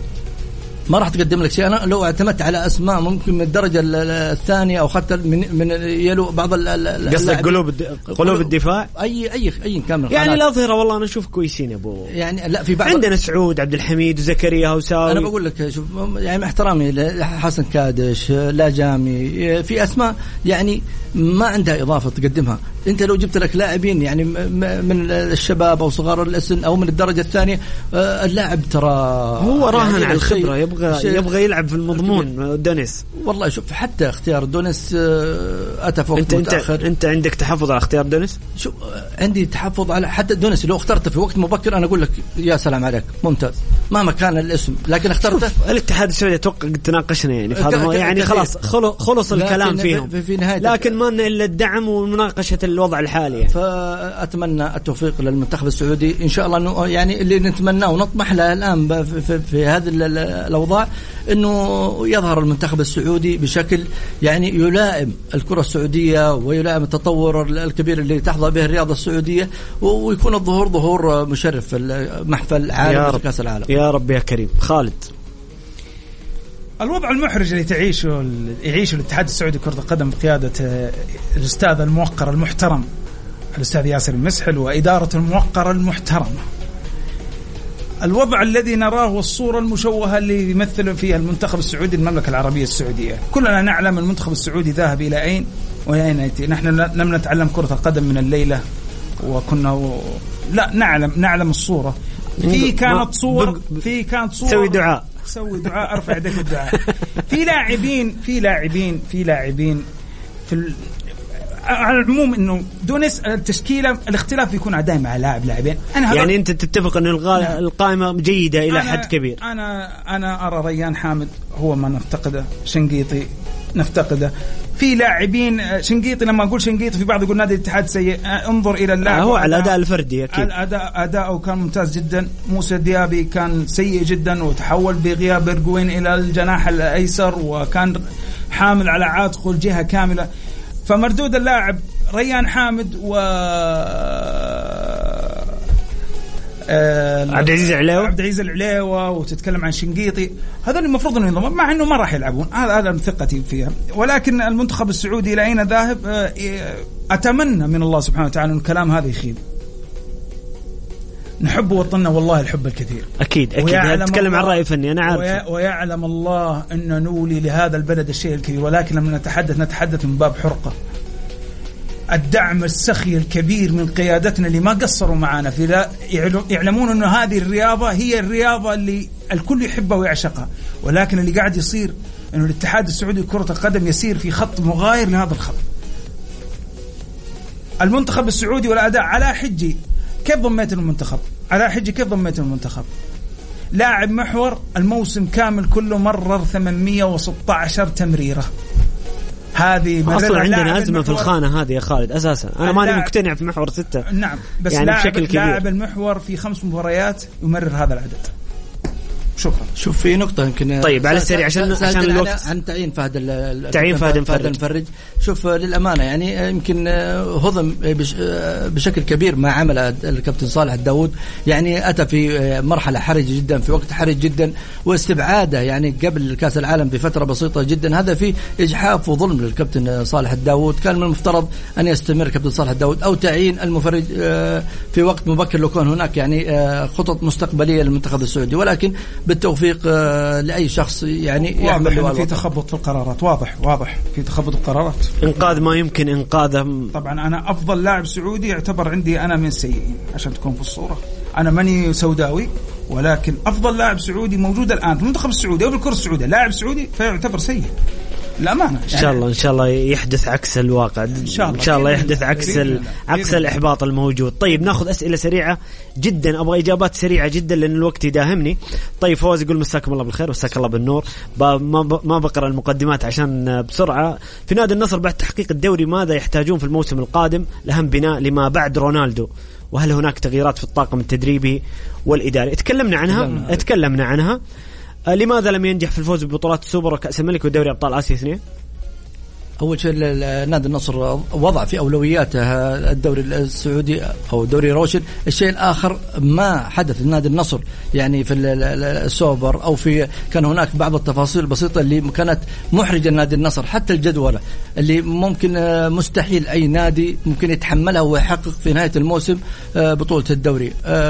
ما راح تقدم لك شيء. أنا لو اعتمدت على أسماء ممكن من الدرجة الثانية أو خدت من يلو بعض قصدك قلوب الدفاع أي كامل يعني الأظهرة. والله أنا أشوف كويسين يا أبو، يعني لا في بعض عندنا سعود عبد الحميد وزكريا هوساوي. أنا بقول لك شوف، يعني مع احترامي لحسن كادش، لا جامي، في أسماء يعني ما عندها إضافة تقدمها. أنت لو جبت لك لاعبين يعني من الشباب أو صغار السن أو من الدرجة الثانية، اللاعب ترى هو راهن يعني على الخبرة، يبغى يلعب في المضمون. دونيس والله شوف، حتى اختيار دونيس أتى في وقت متأخر. أنت عندك تحفظ على اختيار دونيس؟ شوف عندي تحفظ على حتى دونيس. لو اخترته في وقت مبكر أنا أقول لك يا سلام عليك ممتاز مهما كان الاسم، لكن اخترته. الاتحاد السعودي أتوقع تناقشنا يعني في هذا، يعني خلاص خلص الكلام فيهم في نهاية، لكن ما إلا الدعم ومناقشة الوضع الحالي يعني. فأتمنى التوفيق للمنتخب السعودي إن شاء الله، إنه يعني اللي نتمناه ونطمح له الآن في هذه الأوضاع، إنه يظهر المنتخب السعودي بشكل يعني يلائم الكرة السعودية ويلائم التطور الكبير اللي تحظى به الرياضة السعودية، ويكون الظهور ظهور مشرف في محفل عالم في كأس العالم. يا رب يا كريم. خالد، الوضع المحرج اللي يعيشه الاتحاد السعودي كرة القدم بقيادة الأستاذ الموقر المحترم الأستاذ ياسر المسحل وإدارة الموقرة المحترمة الوضع الذي نراه والصورة المشوهة اللي يمثل فيها المنتخب السعودي المملكة العربية السعودية. كلنا نعلم المنتخب السعودي ذاهب إلى أين وأين يأتي. نحن لم نتعلم كرة القدم من الليلة، وكنا لا نعلم الصورة. في كانت صور سوي دعاء ارفع يدك الدعاء. في لاعبين على العموم انه دون التشكيله الاختلاف يكون دائما على لاعبين. يعني انت تتفق ان القائمه جيده الى حد كبير. انا ارى ريان حامد هو ما نفتقده، شنقيطي نفتقده. في لاعبين شنقيطي، لما اقول شنقيطي في بعض يقول نادي الاتحاد سيء، انظر الى اللاعب هو على الاداء الفردي اكيد. اداؤه كان ممتاز جدا. موسى ديابي كان سيء جدا وتحول بغياب برجوين الى الجناح الايسر، وكان حامل على عاتقه الجهه كامله. فمردود اللاعب ريان حامد و عبد العزيز العليوة وتتكلم عن شنقيطي، هذا المفروض انه ينضم، مع انه ما راح يلعبون. هذا ثقتي فيها. ولكن المنتخب السعودي الى اين ذاهب؟ اتمنى من الله سبحانه وتعالى ان الكلام هذا يخيب. نحب وطننا والله الحب الكثير اكيد. نتكلم عن رأي فني، انا عارف ويعلم الله ان نولي لهذا البلد الشيء الكبير، ولكن لما نتحدث من باب حرقة. الدعم السخي الكبير من قيادتنا اللي ما قصروا معنا في يعلمون أن هذه الرياضة هي الرياضة اللي الكل يحبها ويعشقها، ولكن اللي قاعد يصير أنه الاتحاد السعودي لكرة القدم يسير في خط مغاير لهذا الخط. المنتخب السعودي والأداء على حجي كيف ضميت المنتخب؟ لاعب محور الموسم كامل كله مرر 816 تمريرة. هذه أصلا عندنا أزمة في الخانة هذه يا خالد أساسا. أنا ماني مقتنع في محور 6. نعم، بس يعني لاعب المحور في 5 مباريات يمرر هذا العدد. شكرا. شوف في نقطة يمكن طيب على السريع عشان الوقت عن تعيين فهد المفرج. شوف للأمانة يعني يمكن هضم بشكل كبير ما عمل الكابتن صالح الداود. يعني أتى في مرحلة حرجة جدا، في وقت حرج جدا، واستبعاده يعني قبل كأس العالم بفترة بسيطة جدا. هذا فيه إجحاف وظلم للكابتن صالح الداود. كان من المفترض أن يستمر كابتن صالح الداود أو تعيين المفرج في وقت مبكر لو كان هناك يعني خطط مستقبلية للمنتخب السعودي. ولكن بالتوفيق لأي شخص يعني واضح في تخبط في القرارات. واضح في تخبط القرارات. إنقاذ ما يمكن إنقاذه. طبعا أنا أفضل لاعب سعودي يعتبر عندي أنا من السيئين عشان تكون في الصورة. أنا ماني سوداوي، ولكن أفضل لاعب سعودي موجود الآن في المنتخب السعودي أو في الكرة السعودية لاعب سعودي فيعتبر سيء. الأمانة يعني إن شاء الله يحدث عكس الواقع. إن شاء الله يحدث عكس الإحباط الموجود. طيب ناخذ أسئلة سريعة جدا، أبغى إجابات سريعة جدا لأن الوقت يداهمني. طيب فوز يقول مساكم الله بالخير ومساك الله بالنور. ما بقرأ المقدمات عشان بسرعة. في نادي النصر بعد تحقيق الدوري ماذا يحتاجون في الموسم القادم لهم بناء لما بعد رونالدو؟ وهل هناك تغييرات في الطاقم التدريبي والإداري؟ تكلمنا عنها. لماذا لم ينجح في الفوز ببطولات السوبر وكأس الملك ودوري أبطال آسيا 2؟ أول شيء نادي النصر وضع في أولوياته الدوري السعودي أو دوري روشن. الشيء الآخر ما حدث لنادي النصر يعني في السوبر أو في كان هناك بعض التفاصيل البسيطة اللي كانت محرجة لنادي النصر، حتى الجدولة اللي ممكن مستحيل أي نادي ممكن يتحملها ويحقق في نهاية الموسم بطولة الدوري.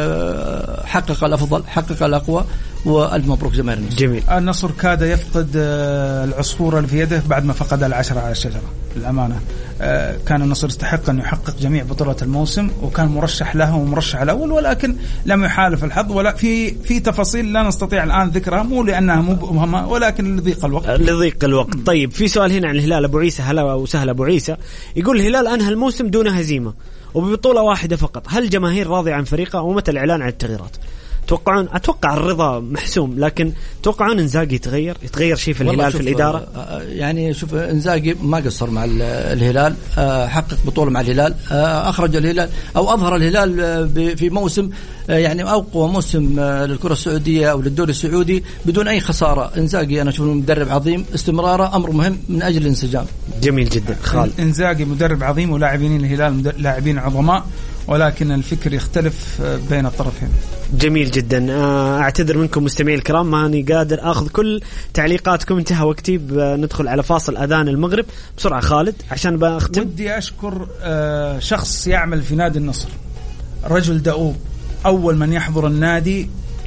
حقق الأفضل، حقق الأقوى، والف مبروك جماهير النصر. جميل. النصر كاد يفقد العصفور اللي في يده بعد ما فقد 10 على الشجرة. الأمانة كان النصر يستحق أن يحقق جميع بطولات الموسم وكان مرشح له ومرشح الأول، ولكن لم يحالف الحظ. ولا في تفاصيل لا نستطيع الآن ذكرها، مو لأنها مبهمة ولكن لضيق الوقت. طيب في سؤال هنا عن الهلال. أبو عيسى، هلا وسهلا أبو عيسى، يقول الهلال أنهى الموسم دون هزيمة وببطولة واحدة فقط، هل جماهير راضية عن فريقه ومتى الإعلان عن التغييرات؟ أتوقع الرضا محسوم، لكن توقعون إنزاغي يتغير شيء في الهلال في الإدارة؟ يعني شوف إنزاغي ما قصر مع الهلال، حقق بطولة مع الهلال، أخرج الهلال أو أظهر الهلال في موسم يعني أقوى موسم للكرة السعودية أو للدوري السعودي بدون أي خسارة. إنزاغي أنا أشوفه مدرب عظيم، استمراره أمر مهم من أجل الانسجام. جميل جدا. خالد، إنزاغي مدرب عظيم ولاعبين الهلال لاعبين عظماء، ولكن الفكر يختلف بين الطرفين. جميل جدا. أعتذر منكم مستمعي الكرام، ماني قادر أخذ كل تعليقاتكم، انتهى وقتي. ندخل على فاصل أذان المغرب بسرعة خالد عشان بختم. ودي أشكر شخص يعمل في نادي النصر، رجل دؤوب، أول من يحضر النادي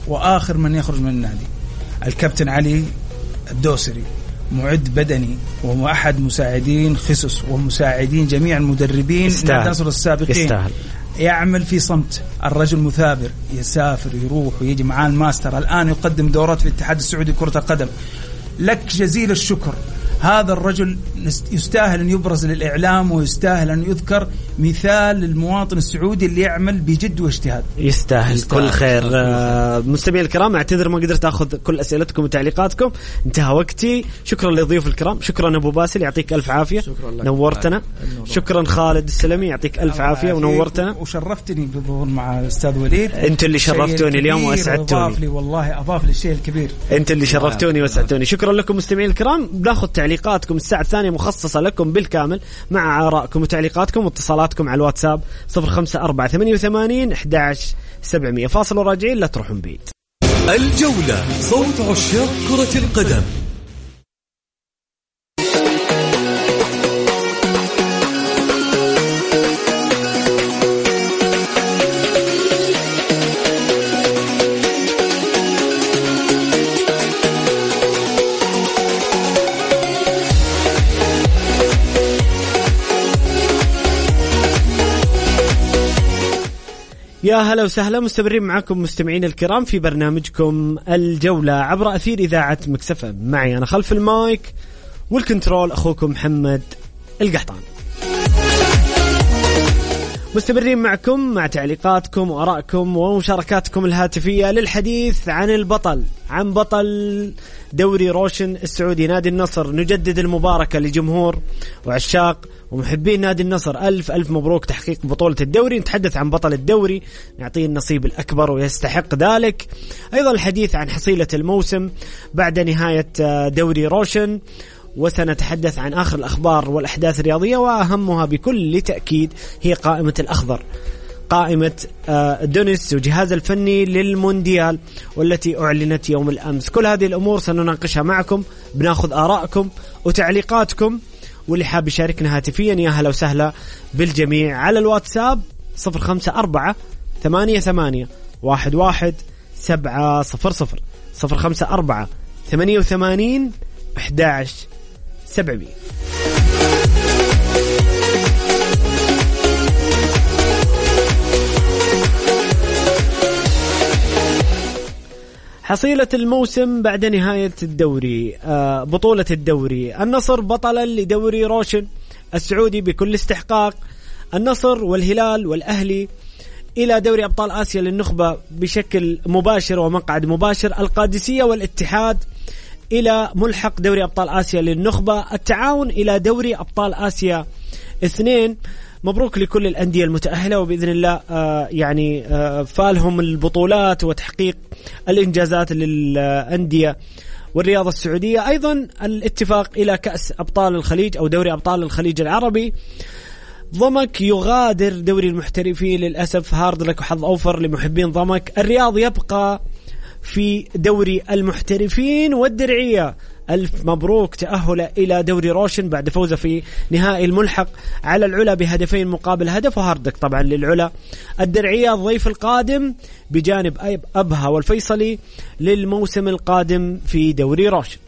وآخر من يخرج من النادي. الكابتن علي الدوسري معد بدني وأحد مساعدين خصوص ومساعدين جميع المدربين النصر السابقين. يستاهل. يعمل في صمت، الرجل مثابر، يسافر يروح ويجي معاه الماستر، الآن يقدم دورات في الاتحاد السعودي كرة القدم. لك جزيل الشكر، هذا الرجل يستاهل أن يبرز للإعلام ويستاهل أن يذكر مثال للمواطن السعودي اللي يعمل بجد واجتهاد. يستاهل كل خير. مستمعين الكرام، اعتذر ما قدرت أخذ كل أسئلتكم وتعليقاتكم، انتهى وقتي. شكرا لضيوف الكرام، شكرا أبو باسل يعطيك ألف عافية، نورتنا. شكرا خالد السلمي يعطيك ألف عافية ونورتنا وشرفتني بالظهور مع الأستاذ وليد. أنت اللي شرفتوني اليوم وأسعدتوني والله، أضاف لي الشيء الكبير. أنت اللي شرفتوني وأسعدتوني. شكرا لكم مستمعين الكرام. بناخذ تعليقاتكم الساعة الثانية مخصصة لكم بالكامل مع آرائكم وتعليقاتكم واتصالاتكم على الواتساب 0548811700. فاصل وراجعين، لا تروحون بعيد. الجولة، صوت عشاق كرة القدم. يا هلا وسهلا، مستمرين معكم مستمعين الكرام في برنامجكم الجولة عبر أثير إذاعة مكسفة. معي أنا خلف المايك والكنترول أخوكم محمد القحطان. مستمرين معكم مع تعليقاتكم وآرائكم ومشاركاتكم الهاتفية للحديث عن البطل، عن بطل دوري روشن السعودي نادي النصر. نجدد المباركة لجمهور وعشاق ومحبين نادي النصر، ألف ألف مبروك تحقيق بطولة الدوري. نتحدث عن بطل الدوري، نعطيه النصيب الأكبر ويستحق ذلك. أيضا الحديث عن حصيلة الموسم بعد نهاية دوري روشن، وسنتحدث عن آخر الأخبار والأحداث الرياضية، وأهمها بكل تأكيد هي قائمة الأخضر، قائمة دونيس وجهاز الفني للمونديال والتي أعلنت يوم الأمس. كل هذه الأمور سنناقشها معكم، بناخذ آرائكم وتعليقاتكم، واللي حاب يشاركنا هاتفيا يا هلا وسهلا بالجميع على الواتساب 0548811700 0548811700. حصيلة الموسم بعد نهاية الدوري، بطولة الدوري. النصر بطلا لدوري روشن السعودي بكل استحقاق. النصر والهلال والأهلي إلى دوري أبطال آسيا للنخبة بشكل مباشر ومقعد مباشر. القادسية والاتحاد إلى ملحق دوري أبطال آسيا للنخبة. التعاون إلى دوري أبطال آسيا 2. مبروك لكل الأندية المتأهلة، وبإذن الله فالهم البطولات وتحقيق الإنجازات للأندية والرياضة السعودية. أيضا الاتفاق إلى كأس أبطال الخليج أو دوري أبطال الخليج العربي. ضمك يغادر دوري المحترفين للأسف، هارد لك وحظ أوفر لمحبين ضمك. الرياض يبقى في دوري المحترفين. والدرعية ألف مبروك تأهل إلى دوري روشن بعد فوزه في نهائي الملحق على العلا بهدفين مقابل هدف، وهاردك طبعا للعلا. الدرعية الضيف القادم بجانب أبها والفيصلي للموسم القادم في دوري روشن.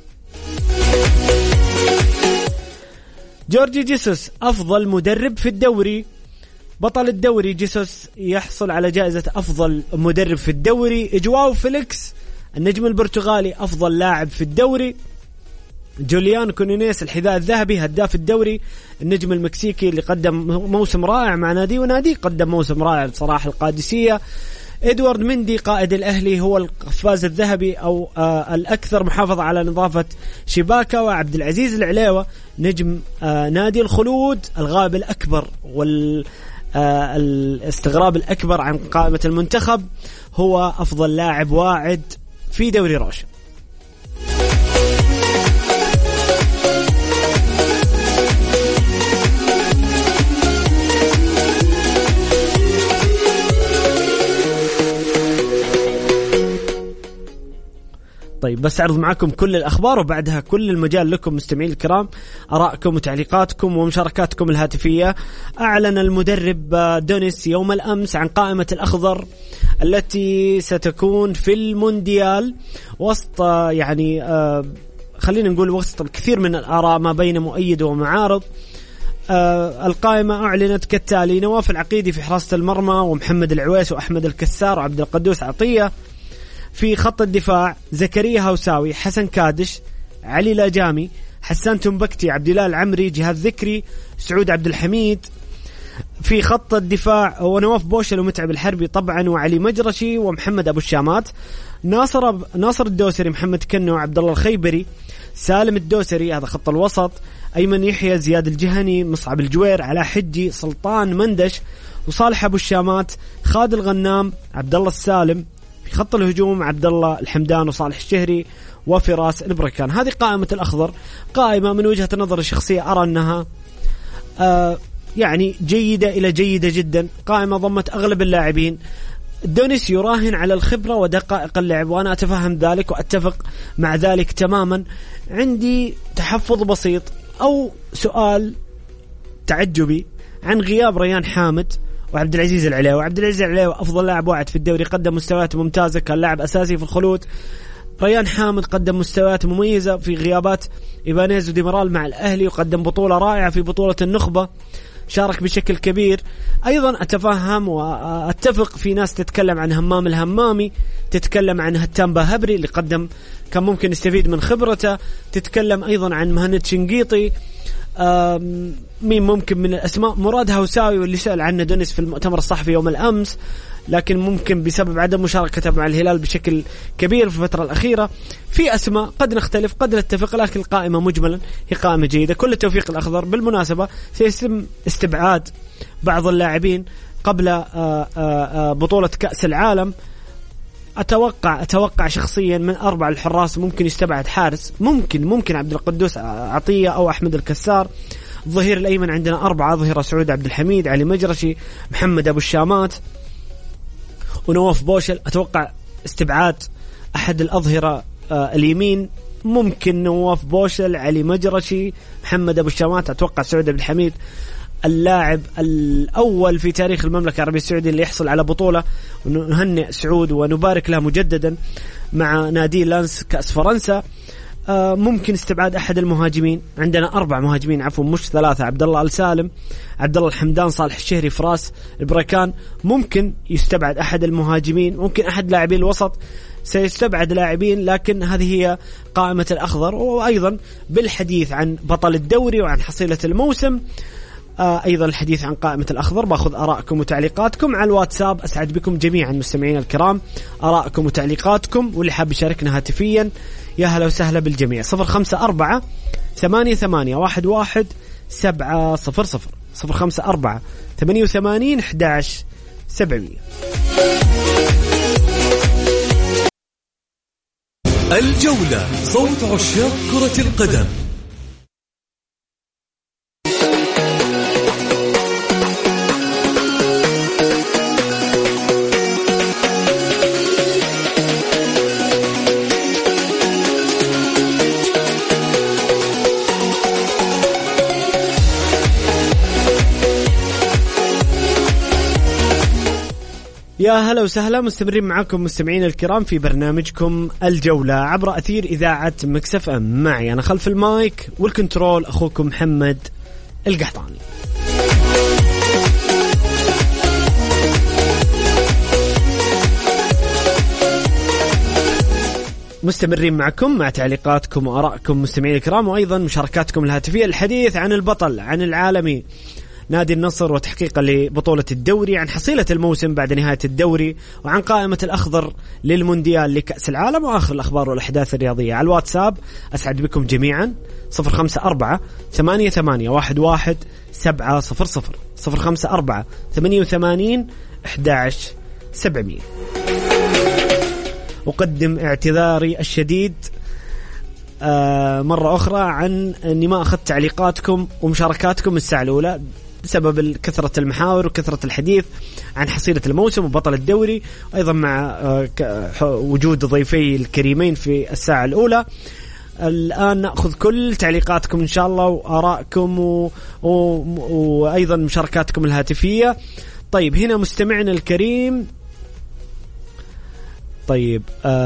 جورجي جيسوس أفضل مدرب في الدوري. بطل الدوري جيسوس يحصل على جائزة أفضل مدرب في الدوري. جواو فيليكس النجم البرتغالي أفضل لاعب في الدوري. جوليان كونينيس الحذاء الذهبي هداف الدوري. النجم المكسيكي اللي قدم موسم رائع مع نادي ونادي قدم موسم رائع بصراحة. القادسية إدوارد مندي قائد الأهلي هو القفاز الذهبي أو الأكثر محافظة على نظافة شباكة. وعبد العزيز العليوة نجم نادي الخلود الغائب الأكبر والاستغراب الأكبر عن قائمة المنتخب، هو أفضل لاعب واعد في دوري روشن. طيب بس أعرض معكم كل الأخبار وبعدها كل المجال لكم مستمعين الكرام، آرائكم وتعليقاتكم ومشاركاتكم الهاتفية. أعلن المدرب دونيس يوم الأمس عن قائمة الأخضر التي ستكون في المونديال وسط يعني خلينا نقول وسط الكثير من الآراء ما بين مؤيد ومعارض. القائمة أعلنت كالتالي: نواف العقيدي في حراسة المرمى، ومحمد العويس وأحمد الكسار وعبد القدوس عطية. في خط الدفاع زكريا هوساوي، حسن كادش، علي لاجامي، حسان تنبكتي، عبد الله العمري، جهاد ذكري، سعود عبد الحميد. في خط الدفاع ونواف بوشل ومتعب الحربي طبعا، وعلي مجرشي ومحمد أبو الشامات، ناصر الدوسري، محمد كنو، عبد الله الخيبري، سالم الدوسري، هذا خط الوسط، أيمن يحيى، زياد الجهني، مصعب الجوير، علاء حجي، سلطان مندش، وصالح أبو الشامات، خالد الغنام، عبد الله السالم. في خط الهجوم عبد الله الحمدان وصالح الشهري وفراس البركان. هذه قائمة الأخضر، قائمة من وجهة نظر الشخصية أرى أنها يعني جيدة إلى جيدة جدا. قائمة ضمت أغلب اللاعبين. دونيس يراهن على الخبرة ودقائق اللعب، وأنا أتفهم ذلك وأتفق مع ذلك تماما. عندي تحفظ بسيط أو سؤال تعجبي عن غياب ريان حامد وعبد العزيز العليوي. عبد العزيز العليوي أفضل لاعب واعد في الدوري، قدم مستويات ممتازة، كان لاعب أساسي في الخلود. ريان حامد قدم مستويات مميزة في غيابات إيبانيز وديمرال مع الأهلي، وقدم بطولة رائعة في بطولة النخبة، شارك بشكل كبير. أيضا أتفهم وأتفق في ناس تتكلم عن همام الهمامي، تتكلم عن هتان باهبري اللي قدم كان ممكن يستفيد من خبرته، تتكلم أيضا عن مهند شنقيطي. مين ممكن من الأسماء؟ مراد هوساوي واللي سأل عنه دونيس في المؤتمر الصحفي يوم الأمس، لكن ممكن بسبب عدم مشاركته مع الهلال بشكل كبير في الفترة الأخيرة. في أسماء قد نختلف قد نتفق، لكن القائمة مجملا هي قائمة جيدة. كل التوفيق الأخضر. بالمناسبة سيتم استبعاد بعض اللاعبين قبل بطولة كأس العالم. أتوقع شخصيا من 4 الحراس ممكن يستبعد حارس، ممكن عبد القدوس عطية أو أحمد الكسار. الظهير الأيمن عندنا 4 ظهير: سعود عبد الحميد، علي مجرشي، محمد أبو الشامات، ونواف بوشل. أتوقع استبعاد أحد الأظهرة اليمين، ممكن نواف بوشل، علي مجرشي، محمد أبو الشامات. أتوقع سعود عبد الحميد اللاعب الأول في تاريخ المملكة العربية السعودية اللي يحصل على بطولة، ونهنئ سعود ونبارك له مجددا مع نادي لانس كأس فرنسا. ممكن استبعاد أحد المهاجمين، عندنا 4 مهاجمين عفوا مش 3: عبد الله السالم، عبد الله الحمدان، صالح الشهري، فراس البركان. ممكن يستبعد أحد المهاجمين، ممكن أحد لاعبين الوسط سيستبعد لاعبين، لكن هذه هي قائمة الأخضر. وأيضا بالحديث عن بطل الدوري وعن حصيلة الموسم، أيضا الحديث عن قائمة الأخضر، باخذ آراءكم وتعليقاتكم على الواتساب. أسعد بكم جميعا مستمعين الكرام، آراءكم وتعليقاتكم، واللي حاب يشاركنا هاتفيا يا هلا وسهلا بالجميع. 0548811700 0548811700. الجولة، صوت عشاق كرة القدم. يا هلا وسهلا، مستمرين معكم مستمعين الكرام في برنامجكم الجولة عبر أثير إذاعة ميكس اف ام. معي أنا خلف المايك والكنترول أخوكم محمد القحطاني. مستمرين معكم مع تعليقاتكم وآرائكم مستمعين الكرام، وأيضا مشاركاتكم الهاتفية. الحديث عن البطل، عن العالمي نادي النصر وتحقيقه لبطولة الدوري، عن حصيلة الموسم بعد نهاية الدوري، وعن قائمة الأخضر للمونديال لكأس العالم، وآخر الأخبار والأحداث الرياضية. على الواتساب أسعد بكم جميعا 0548811700 0548811700. أقدم اعتذاري الشديد مرة أخرى عن أني ما أخذت تعليقاتكم ومشاركاتكم الساعة الأولى. بسبب كثرة المحاور وكثرة الحديث عن حصيلة الموسم وبطل الدوري، أيضا مع وجود ضيفي الكريمين في الساعة الأولى. الآن نأخذ كل تعليقاتكم إن شاء الله وآرائكم وأيضا مشاركاتكم الهاتفية. طيب هنا مستمعنا الكريم، طيب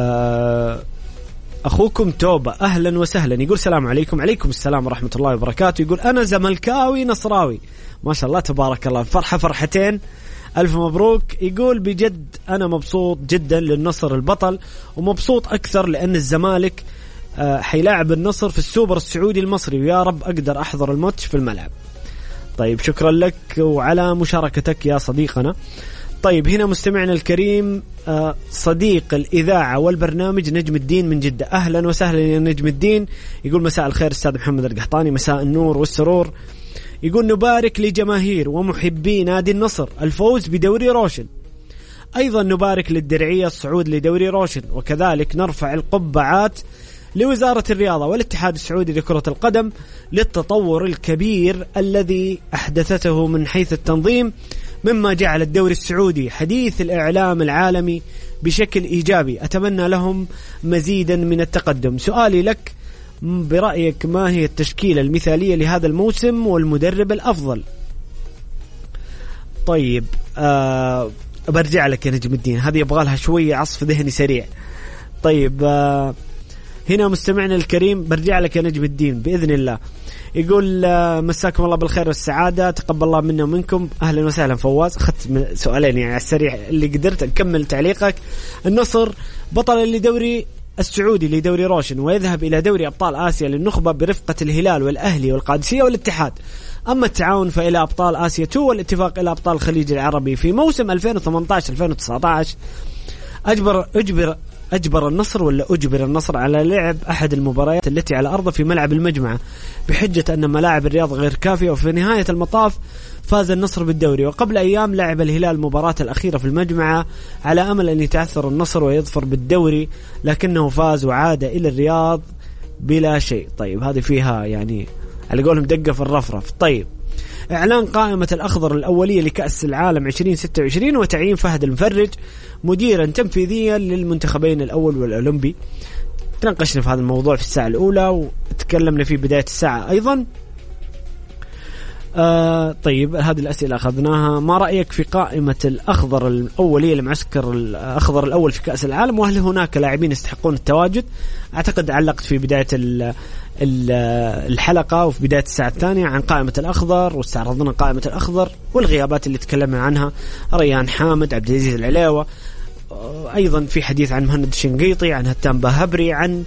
أخوكم توبة أهلا وسهلا، يقول السلام عليكم. عليكم السلام ورحمة الله وبركاته. يقول أنا زملكاوي نصراوي، ما شاء الله تبارك الله، فرحة فرحتين، ألف مبروك. يقول بجد أنا مبسوط جدا للنصر البطل، ومبسوط أكثر لأن الزمالك حيلاعب النصر في السوبر السعودي المصري، ويا رب أقدر أحضر الماتش في الملعب. طيب شكرا لك وعلى مشاركتك يا صديقنا. طيب هنا مستمعنا الكريم صديق الإذاعة والبرنامج نجم الدين من جدة، أهلا وسهلا يا نجم الدين. يقول مساء الخير أستاذ محمد القحطاني، مساء النور والسرور. يقول نبارك لجماهير ومحبي نادي النصر الفوز بدوري روشن، أيضا نبارك للدرعية الصعود لدوري روشن، وكذلك نرفع القبعات لوزارة الرياضة والاتحاد السعودي لكرة القدم للتطور الكبير الذي أحدثته من حيث التنظيم، مما جعل الدوري السعودي حديث الإعلام العالمي بشكل إيجابي. أتمنى لهم مزيدا من التقدم. سؤالي لك، برأيك ما هي التشكيلة المثالية لهذا الموسم والمدرب الأفضل؟ طيب برجع لك يا نجم الدين، هذه يبغى لها شوية عصف ذهني سريع. طيب هنا مستمعنا الكريم، برجع لك يا نجم الدين بإذن الله. يقول مساكم الله بالخير والسعادة، تقبل الله منا ومنكم. أهلا وسهلا فواز، أخذت سؤالين يعني على السريع اللي قدرت أكمل تعليقك. النصر بطل لدوري السعودي لدوري روشن، ويذهب إلى دوري أبطال آسيا للنخبة برفقة الهلال والأهلي والقادسية والاتحاد. أما التعاون فإلى أبطال آسيا 2 والاتفاق إلى أبطال الخليج العربي في موسم 2018-2019. أجبر النصر على لعب أحد المباريات التي على أرضه في ملعب المجمعة بحجة أن ملاعب الرياض غير كافية، وفي نهاية المطاف فاز النصر بالدوري. وقبل أيام لعب الهلال المباراة الأخيرة في المجمعة على أمل أن يتعثر النصر ويظفر بالدوري، لكنه فاز وعاد إلى الرياض بلا شيء. طيب هذه فيها يعني على قولهم دقة في الرفرف. طيب إعلان قائمة الأخضر الأولية لكأس العالم 2026 وتعيين فهد المفرج مديرا تنفيذيا للمنتخبين الأول والأولمبي. تناقشنا في هذا الموضوع في الساعة الأولى وتكلمنا في بداية الساعة أيضا. طيب هذه الأسئلة أخذناها. ما رأيك في قائمة الأخضر الأولية لمعسكر الأخضر الأول في كأس العالم، وهل هناك لاعبين يستحقون التواجد؟ أعتقد علقت في بداية الحلقة وفي بداية الساعة الثانية عن قائمة الأخضر، واستعرضنا قائمة الأخضر والغيابات اللي تكلمنا عنها، ريان حامد، عبد العزيز العلاوة، أيضا في حديث عن مهند الشنقيطي، عن هتان باهبري، عن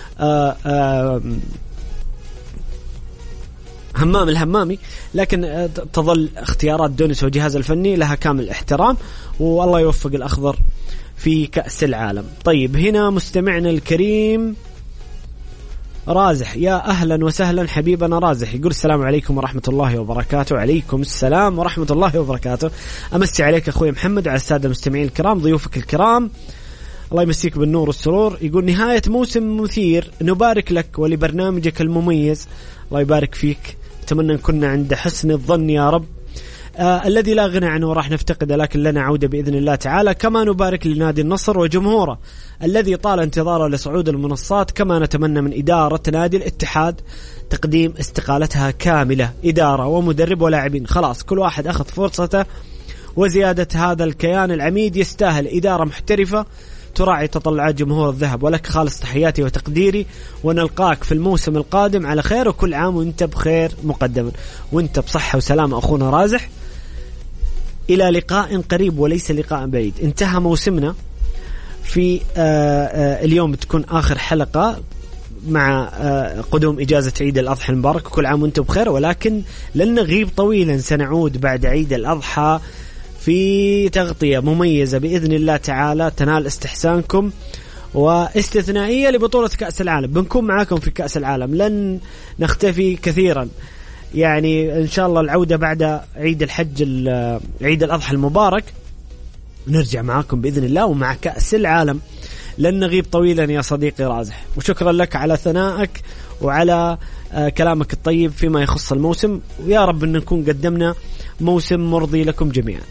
همام الهمامي. لكن تظل اختيارات دونيس وجهاز الفني لها كامل احترام، والله يوفق الأخضر في كأس العالم. طيب هنا مستمعنا الكريم رازح، يا أهلا وسهلا حبيبنا رازح. يقول السلام عليكم ورحمة الله وبركاته. عليكم السلام ورحمة الله وبركاته. أمسي عليك أخوي محمد وعلى السادة المستمعين الكرام، ضيوفك الكرام، الله يمسيك بالنور والسرور. يقول نهاية موسم مثير، نبارك لك ولبرنامجك المميز، الله يبارك فيك، أتمنى أن كنا عند حسن الظن يا رب. الذي لا غنى عنه راح نفتقده، لكن لنا عودة بإذن الله تعالى. كما نبارك لنادي النصر وجمهوره الذي طال انتظاره لصعود المنصات. كما نتمنى من إدارة نادي الاتحاد تقديم استقالتها كاملة، إدارة ومدرب ولاعبين، خلاص كل واحد أخذ فرصته، وزيادة هذا الكيان العميد يستاهل إدارة محترفة تراعي تطلعات جمهور الذهب. ولك خالص تحياتي وتقديري، ونلقاك في الموسم القادم على خير، وكل عام وانت بخير مقدما، وانت بصحة وسلامة أخونا رازح. إلى لقاء قريب وليس لقاء بعيد. انتهى موسمنا في اليوم بتكون آخر حلقة مع قدوم إجازة عيد الأضحى المبارك، كل عام وانتم بخير، ولكن لن نغيب طويلا، سنعود بعد عيد الأضحى في تغطية مميزة بإذن الله تعالى تنال استحسانكم واستثنائية لبطولة كأس العالم. بنكون معاكم في كأس العالم، لن نختفي كثيرا، يعني إن شاء الله العودة بعد عيد الحج عيد الأضحى المبارك نرجع معاكم بإذن الله، ومع كأس العالم لن نغيب طويلا يا صديقي رازح، وشكرا لك على ثنائك وعلى كلامك الطيب فيما يخص الموسم، ويا رب أن نكون قدمنا موسم مرضي لكم جميعا.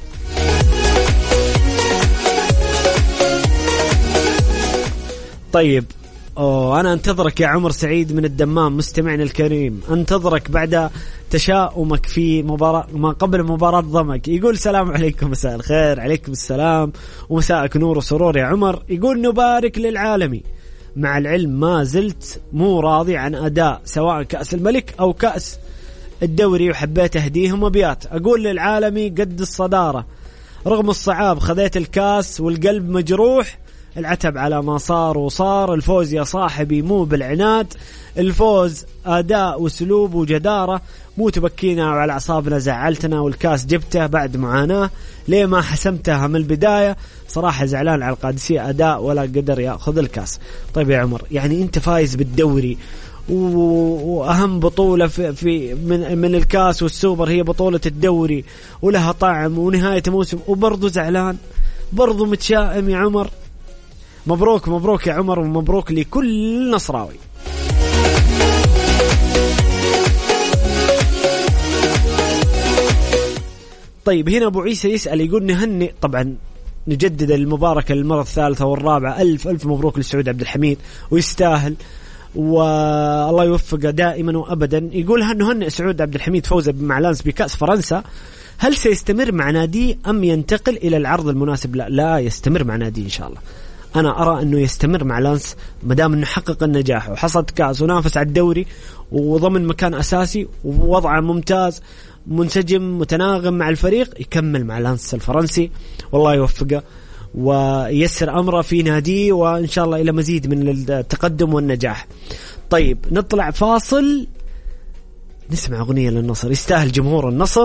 طيب أنا أنتظرك يا عمر سعيد من الدمام مستمعنا الكريم، أنتظرك بعد تشاؤمك في مباراة ما قبل مباراة ضمك. يقول السلام عليكم، مساء الخير. عليكم السلام ومساءك نور وسرور يا عمر. يقول نبارك للعالمي، مع العلم ما زلت مو راضي عن أداء سواء كأس الملك أو كأس الدوري، وحبيت أهديهم أبيات. أقول للعالمي قد الصدارة رغم الصعاب، خذيت الكاس والقلب مجروح، العتب على ما صار وصار، الفوز يا صاحبي مو بالعناد، الفوز أداء وسلوب وجدارة، مو تبكينا وعلى أعصابنا زعلتنا، والكاس جبته بعد معاناة، ليه ما حسمتها من البداية؟ صراحة زعلان على القادسية، أداء ولا قدر يأخذ الكاس. طيب يا عمر، يعني أنت فايز بالدوري وأهم بطولة في من الكاس والسوبر هي بطولة الدوري، ولها طعم ونهاية موسم، وبرضو زعلان، برضو متشائم يا عمر. مبروك مبروك يا عمر، ومبروك لكل نصراوي. طيب هنا أبو عيسى يسأل، يقول نهنئ، طبعا نجدد المباركة للمرة الثالثة والرابعة، ألف ألف مبروك لسعود عبد الحميد، ويستاهل والله يوفقه دائما وأبدا. يقول نهنئ سعود عبد الحميد فوزه مع لانس بكأس فرنسا، هل سيستمر مع ناديه أم ينتقل إلى العرض المناسب؟ لا يستمر مع ناديه إن شاء الله. أنا أرى أنه يستمر مع لانس مدام أنه حقق النجاح وحصد كأس ونافس على الدوري وضمن مكان أساسي ووضعه ممتاز منسجم متناغم مع الفريق، يكمل مع لانس الفرنسي والله يوفقه ويسر أمره في ناديه، وإن شاء الله إلى مزيد من التقدم والنجاح. طيب نطلع فاصل، نسمع أغنية للنصر، يستاهل جمهور النصر.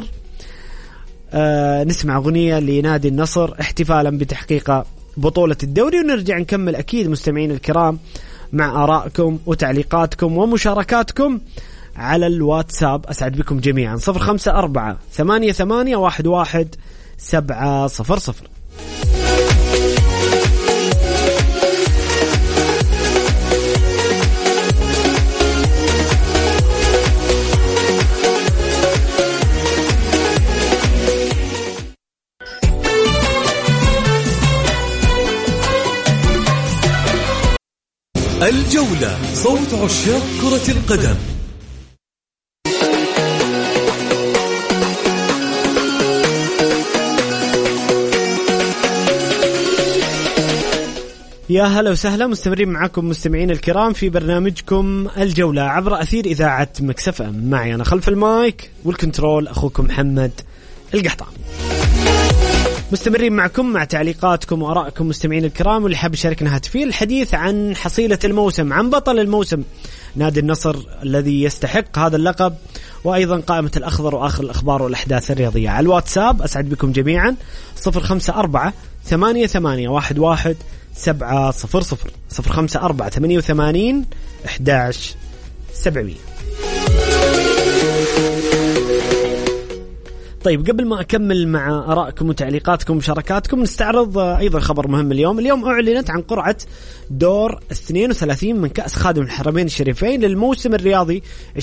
نسمع أغنية لنادي النصر احتفالا بتحقيق بطولة الدوري، ونرجع نكمل أكيد مستمعين الكرام مع آرائكم وتعليقاتكم ومشاركاتكم على الواتساب. أسعد بكم جميعا. 0548811700. الجولة، صوت عشاق كرة القدم. يا هلا وسهلا، مستمرين معكم مستمعين الكرام في برنامجكم الجولة عبر أثير إذاعة مكسف أم. معي أنا خلف المايك والكنترول أخوكم محمد القحطان. مستمرين معكم مع تعليقاتكم وآرائكم مستمعين الكرام، واللي حاب يشاركنا هاتفيا الحديث عن حصيلة الموسم، عن بطل الموسم نادي النصر الذي يستحق هذا اللقب، وأيضا قائمة الأخضر وآخر الأخبار والأحداث الرياضية على الواتساب. أسعد بكم جميعا. 0548811700 0548811700. طيب قبل ما أكمل مع آرائكم وتعليقاتكم ومشاركاتكم، نستعرض أيضا خبر مهم اليوم أعلنت عن قرعة دور 32 من كأس خادم الحرمين الشريفين للموسم الرياضي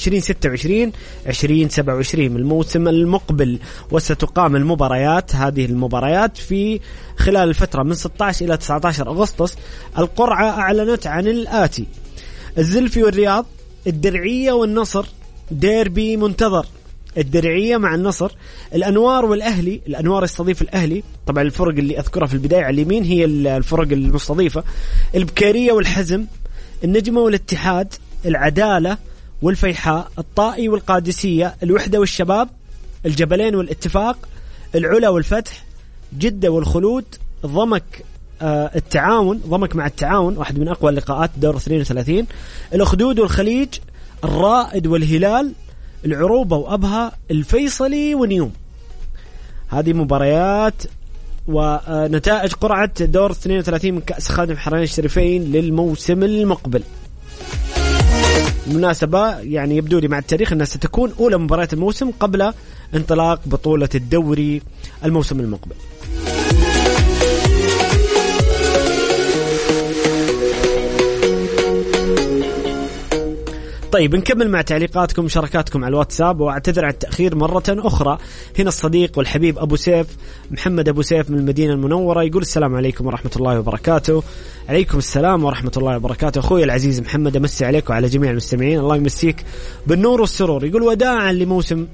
2026-2027 الموسم المقبل، وستقام هذه المباريات في خلال الفترة من 16 إلى 19 أغسطس. القرعة أعلنت عن الآتي: الزلفي والرياض، الدرعية والنصر، ديربي منتظر، الدرعية مع النصر، الأنوار والأهلي. الأنوار يستضيف الأهلي، طبعا الفرق اللي أذكرها في البداية على اليمين هي الفرق المستضيفة، البكيرية والحزم، النجمة والاتحاد، العدالة والفيحاء، الطائي والقادسية، الوحدة والشباب، الجبلين والاتفاق، العلا والفتح، جدة والخلود، ضمك ضمك مع التعاون، واحد من أقوى اللقاءات دور 32، الأخدود والخليج، الرائد والهلال، العروبة وأبها، الفيصلي ونيوم. هذه مباريات ونتائج قرعة دور 32 من كأس خادم الحرمين الشريفين للموسم المقبل. بالمناسبة يعني يبدو لي مع التاريخ أنها ستكون أولى مباريات الموسم قبل انطلاق بطولة الدوري الموسم المقبل. طيب نكمل مع تعليقاتكم ومشاركاتكم على الواتساب، واعتذر عن التأخير مرة أخرى. هنا الصديق والحبيب أبو سيف، محمد أبو سيف من المدينة المنورة، يقول السلام عليكم ورحمة الله وبركاته. عليكم السلام ورحمة الله وبركاته. أخوي العزيز محمد، أمسي عليك وعلى جميع المستمعين، الله يمسيك بالنور والسرور. يقول وداعا لموسم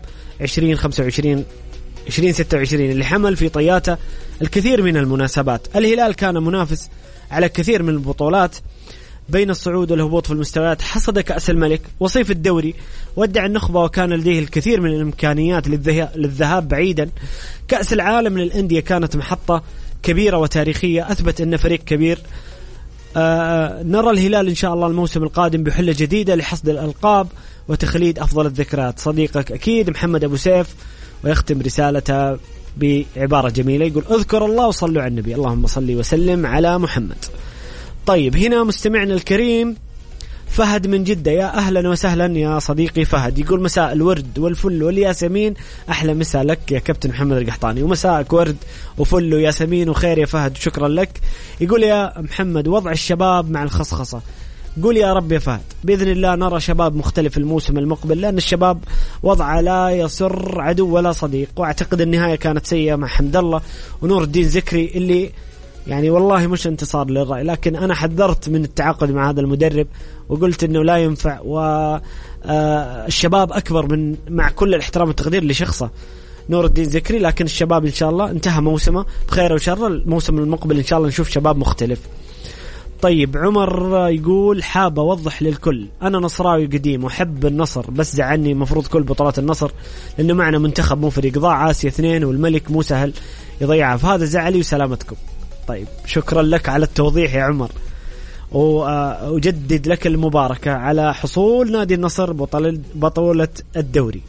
2025-2026 اللي حمل في طياته الكثير من المناسبات. الهلال كان منافس على كثير من البطولات بين الصعود والهبوط في المستويات، حصد كأس الملك وصيف الدوري، ودع النخبة وكان لديه الكثير من الإمكانيات للذهاب بعيدا. كأس العالم للأندية كانت محطة كبيرة وتاريخية، أثبت أن فريق كبير. نرى الهلال إن شاء الله الموسم القادم بحلة جديدة لحصد الألقاب وتخليد أفضل الذكريات. صديقك أكيد محمد أبو سيف. ويختم رسالته بعبارة جميلة، يقول اذكر الله وصلوا على النبي، اللهم صل وسلم على محمد. طيب هنا مستمعنا الكريم فهد من جدة، يا أهلا وسهلا يا صديقي فهد. يقول مساء الورد والفل والياسمين، أحلى مساء لك يا كابتن محمد القحطاني، ومساءك ورد وفل وياسمين وخير يا فهد، شكرا لك. يقول يا محمد وضع الشباب مع الخصخصة، قول يا رب يا فهد بإذن الله نرى شباب مختلف الموسم المقبل، لأن الشباب وضع لا يسر عدو ولا صديق. وأعتقد النهاية كانت سيئة مع حمد الله ونور الدين زكري، اللي يعني والله مش انتصار للرأي، لكن أنا حذرت من التعاقد مع هذا المدرب وقلت أنه لا ينفع، والشباب أكبر من، مع كل الاحترام والتقدير لشخصه نور الدين زكري، لكن الشباب إن شاء الله انتهى موسمه بخير وشر، الموسم المقبل إن شاء الله نشوف شباب مختلف. طيب عمر يقول حاب أوضح للكل أنا نصراوي قديم وحب النصر، بس زعلني مفروض كل بطولات النصر لأنه معنا منتخب مو فريق، ضاع آسيا 2 والملك مو سهل يضيعها، فهذا زعلي وسلامتكم. طيب شكرا لك على التوضيح يا عمر، وأجدد لك المباركة على حصول نادي النصر بطولة الدوري.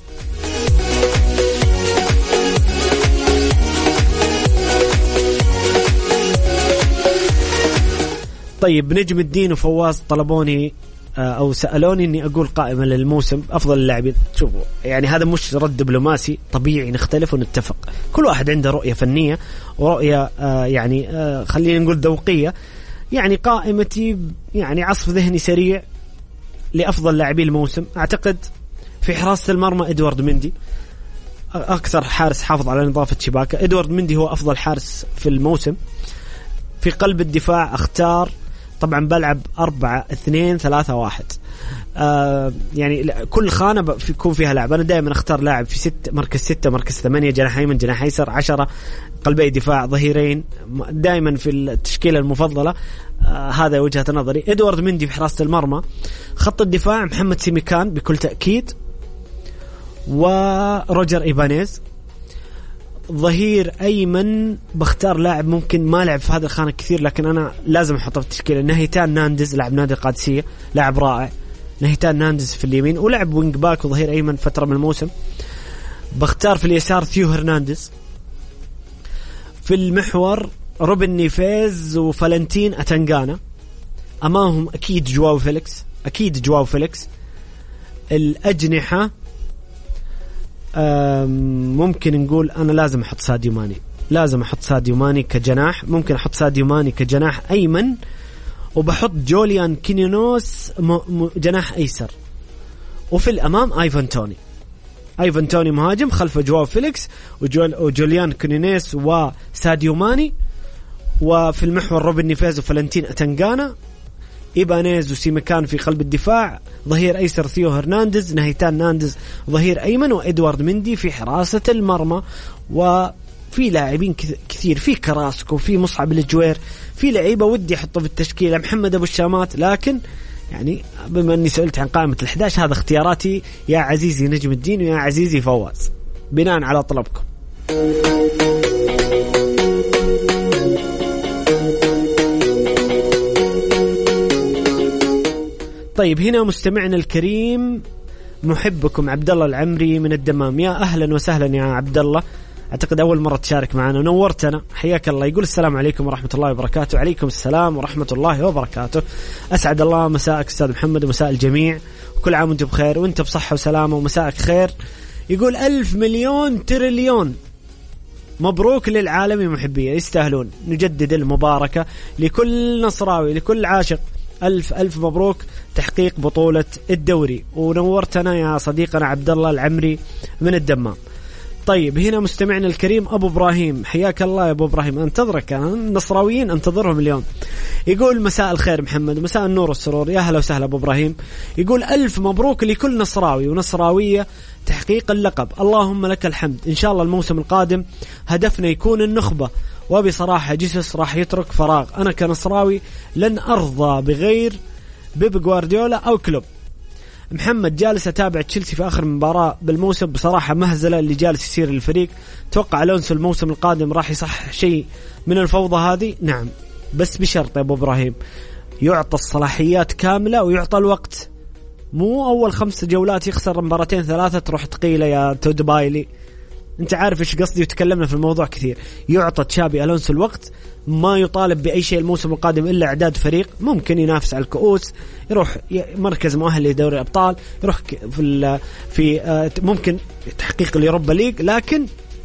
طيب نجم الدين وفواز طلبوني أو سألوني أني أقول قائمة للموسم أفضل اللاعبين. شوفوا يعني هذا مش رد دبلوماسي، طبيعي نختلف ونتفق، كل واحد عنده رؤية فنية ورؤية يعني خلينا نقول ذوقية. يعني قائمتي يعني عصف ذهني سريع لأفضل لاعبي الموسم. أعتقد في حراسة المرمى إدوارد مندي أكثر حارس حافظ على نظافة شباكه، إدوارد مندي هو أفضل حارس في الموسم. في قلب الدفاع أختار، طبعا بلعب 4-2-3-1، يعني كل خانة يكون فيها لاعب. أنا دائما أختار لاعب في مركز 6 مركز 8، جناح يمين جناح يسار، 10 قلبي دفاع، ظهيرين، دائما في التشكيلة المفضلة. هذا وجهة نظري. إدوارد مندي في حراسة المرمى. خط الدفاع محمد سيميكان بكل تأكيد، وروجر إيبانيز. ظهير أيمن بختار لاعب ممكن ما لعب في هذا الخانة كثير، لكن أنا لازم أحطه في التشكيلة، نهيتان ناندز، لاعب نادي القادسية، لاعب رائع. نهيتان ناندز في اليمين، ولعب وينج باك وظهير أيمن فترة من الموسم. بختار في اليسار ثيو هرنانديز. في المحور روبن نيفيز وفالنتين أتنغانا. أمامهم أكيد جواو فيليكس. الأجنحة ممكن نقول أنا لازم أحط ساديو ماني كجناح، ممكن أحط ساديو ماني كجناح أيمن، وبحط جوليان كينينوس جناح أيسر. وفي الأمام أيفان توني مهاجم، خلفه جواو فيليكس وجوليان كينينوس وساديو ماني. وفي المحور روبن نيفيز وفالنتين أتنغانا، إيبانيز وسيميكان في قلب الدفاع، ظهير أيسر ثيو هرنانديز، نهيتان ناندز ظهير أيمن، وإدوارد مندي في حراسة المرمى. وفي لاعبين كثير، في كراسكو، في مصعب الجوير، في لعيبة ودي أحطه في التشكيلة، محمد أبو الشامات. لكن يعني بما أني سألت عن قائمة ال11 هذا اختياراتي يا عزيزي نجم الدين ويا عزيزي فواز بناء على طلبكم. طيب هنا مستمعنا الكريم محبكم عبد الله العمري من الدمام، يا أهلا وسهلا يا عبد الله، أعتقد أول مرة تشارك معنا ونورتنا، حياك الله. يقول السلام عليكم ورحمة الله وبركاته. عليكم السلام ورحمة الله وبركاته. أسعد الله مساءك أستاذ محمد ومساء الجميع، وكل عام وأنت بخير وأنت بصحة وسلامة ومساءك خير. يقول 1000 مليون تريليون مبروك للعالم محبية، يستاهلون. نجدد المباركة لكل نصراوي، لكل عاشق ألف مبروك تحقيق بطولة الدوري، ونورتنا يا صديقنا عبد الله العمري من الدمام. طيب هنا مستمعنا الكريم أبو إبراهيم، حياك الله يا أبو إبراهيم، أنتظرك، أنا النصراويين أنتظرهم اليوم. يقول مساء الخير محمد، مساء النور والسرور، يا هلا وسهلا أبو إبراهيم. يقول ألف مبروك لكل نصراوي ونصراوية تحقيق اللقب، اللهم لك الحمد. إن شاء الله الموسم القادم هدفنا يكون النخبة، وبصراحة جيسوس راح يترك فراغ. أنا كنصراوي لن أرضى بغير بيب جوارديولا أو كلوب. محمد جالس أتابع تشيلسي في آخر مباراة بالموسم، بصراحة مهزلة اللي جالس يصير للفريق. توقع ألونسو الموسم القادم راح يصح شيء من الفوضى هذه؟ نعم، بس بشرط يا أبو إبراهيم يعطى الصلاحيات كاملة ويعطى الوقت، مو أول 5 جولات يخسر 2-3 تروح تقيلة يا تود بايلي. انت عارف ايش قصدي، وتكلمنا في الموضوع كثير. يعطى تشابي ألونسو الوقت، ما يطالب بأي شيء الموسم القادم إلا إعداد فريق ممكن ينافس على الكؤوس، يروح مركز مؤهل لدوري الأبطال، يروح في ممكن تحقيق اليوروبا ليج، لكن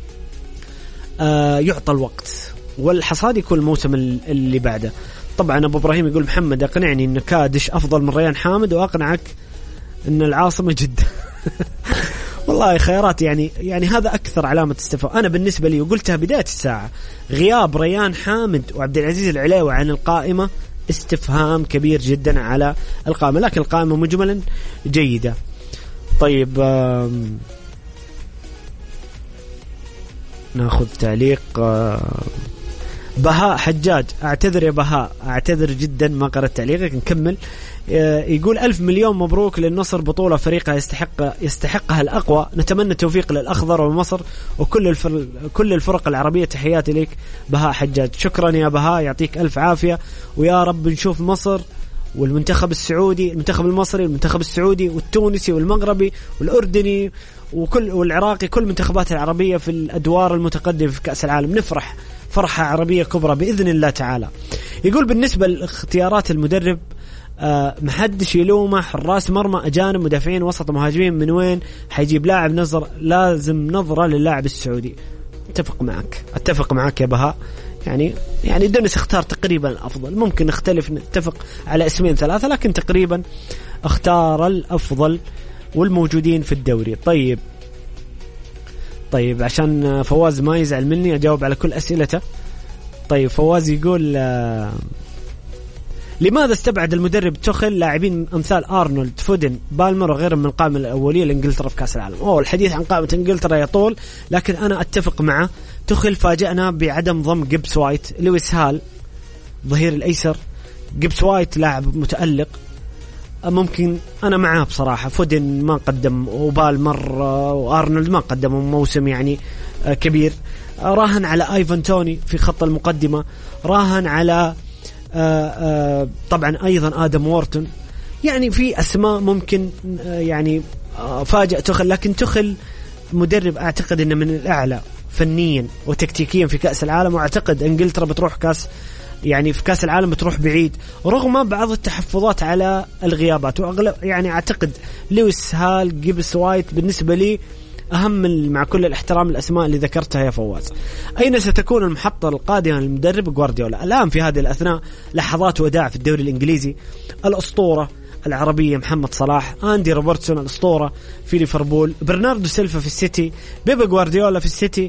يعطى الوقت والحصاد يكون الموسم اللي بعده. طبعا أبو إبراهيم يقول محمد أقنعني أن كادش أفضل من ريان حامد، وأقنعك أن العاصمة جدة. والله خيارات، يعني هذا أكثر علامة استفهام. أنا بالنسبة لي وقلتها بداية الساعة، غياب ريان حامد وعبد العزيز العلاوي عن القائمة استفهام كبير جدا على القائمة، لكن القائمة مجملا جيدة. طيب ناخذ تعليق بهاء حجاج، أعتذر يا بهاء، أعتذر جدا ما قرأت تعليقك، نكمل. يقول 1000 مليون مبروك للنصر، بطولة فريقها يستحقها الأقوى، نتمنى التوفيق للأخضر ومصر وكل كل الفرق العربية. تحياتي لك بهاء حجاج. شكرا يا بهاء، يعطيك ألف عافية، ويا رب نشوف مصر والمنتخب السعودي، المنتخب المصري والمنتخب السعودي والتونسي والمغربي والأردني والعراقي، كل المنتخبات العربية في الأدوار المتقدمة في كأس العالم، نفرح فرحة عربية كبرى بإذن الله تعالى. يقول بالنسبة لاختيارات المدرب محدش يلومه، حراس مرمى أجانب، مدافعين، وسط، مهاجمين، من وين حيجيب لاعب؟ لازم نظرة للاعب السعودي. أتفق معك يا بهاء. يعني دنس اختار تقريبا الأفضل، ممكن نختلف نتفق على اسمين 3، لكن تقريبا اختار الأفضل والموجودين في الدوري. طيب عشان فواز ما يزعل مني أجاوب على كل أسئلته. طيب فواز يقول لماذا استبعد المدرب توخيل لاعبين أمثال أرنولد، فودن، بالمر وغيرهم من القائمة الأولية لإنجلترا في كأس العالم؟ الحديث عن قائمة إنجلترا يطول، لكن أنا أتفق معه. توخيل فاجأنا بعدم ضم جيبس وايت، لويس هال ظهير الأيسر، جيبس وايت لاعب متألق، ممكن أنا معاه بصراحة. فودن ما قدم، وبالمر وأرنولد ما قدموا موسم كبير. راهن على ايفان توني في خط المقدمة، راهن على طبعا أيضا آدم وورتون. في أسماء ممكن فاجأ توخيل، لكن توخيل مدرب أعتقد أنه من الأعلى فنيا وتكتيكيا في كأس العالم، وأعتقد إنجلترا بتروح في كأس العالم بتروح بعيد، رغم بعض التحفظات على الغيابات. وأغلب أعتقد لويس هال، جيبس وايت بالنسبة لي أهم، مع كل الاحترام الأسماء اللي ذكرتها يا فواز. أين ستكون المحطة القادمة للمدرب جوارديولا؟ الآن في هذه الأثناء لحظات وداع في الدوري الإنجليزي. الأسطورة العربية محمد صلاح، أندي روبرتسون الأسطورة في ليفربول، برناردو سيلفا في السيتي، بيب جوارديولا في السيتي،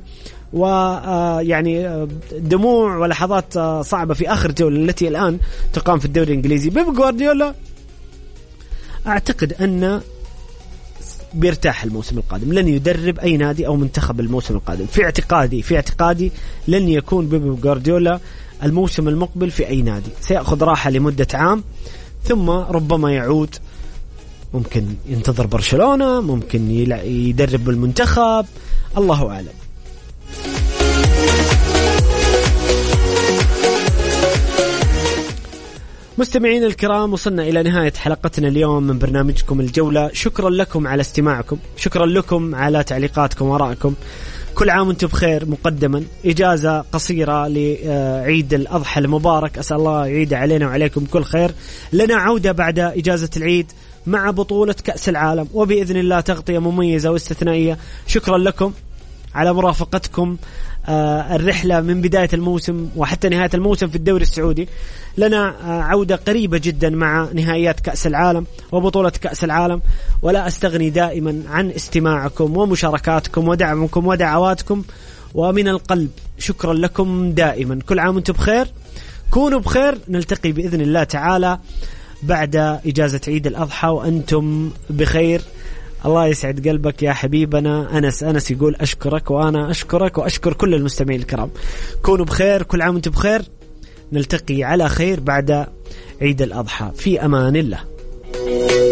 دموع ولحظات صعبة في آخر جولة التي الآن تقام في الدوري الإنجليزي. بيب جوارديولا أعتقد أن بيرتاح الموسم القادم، لن يدرب أي نادي أو منتخب الموسم القادم. في اعتقادي لن يكون بيب جوارديولا الموسم المقبل في أي نادي، سيأخذ راحة لمدة عام ثم ربما يعود، ممكن ينتظر برشلونة، ممكن يدرب المنتخب، الله أعلم. مستمعين الكرام، وصلنا إلى نهاية حلقتنا اليوم من برنامجكم الجولة. شكرا لكم على استماعكم، شكرا لكم على تعليقاتكم وآرائكم. كل عام وانتم بخير. مقدما إجازة قصيرة لعيد الأضحى المبارك، أسأل الله يعيد علينا وعليكم كل خير. لنا عودة بعد إجازة العيد مع بطولة كأس العالم، وبإذن الله تغطية مميزة واستثنائية. شكرا لكم على مرافقتكم الرحلة من بداية الموسم وحتى نهاية الموسم في الدوري السعودي. لنا عودة قريبة جدا مع نهائيات كأس العالم وبطولة كأس العالم، ولا أستغني دائما عن استماعكم ومشاركاتكم ودعمكم ودعواتكم، ومن القلب شكرا لكم دائما. كل عام وانتم بخير، كونوا بخير، نلتقي بإذن الله تعالى بعد إجازة عيد الأضحى وأنتم بخير. الله يسعد قلبك يا حبيبنا أنس يقول أشكرك وأنا أشكرك وأشكر كل المستمعين الكرام. كونوا بخير، كل عام وانتم بخير، نلتقي على خير بعد عيد الأضحى، في أمان الله.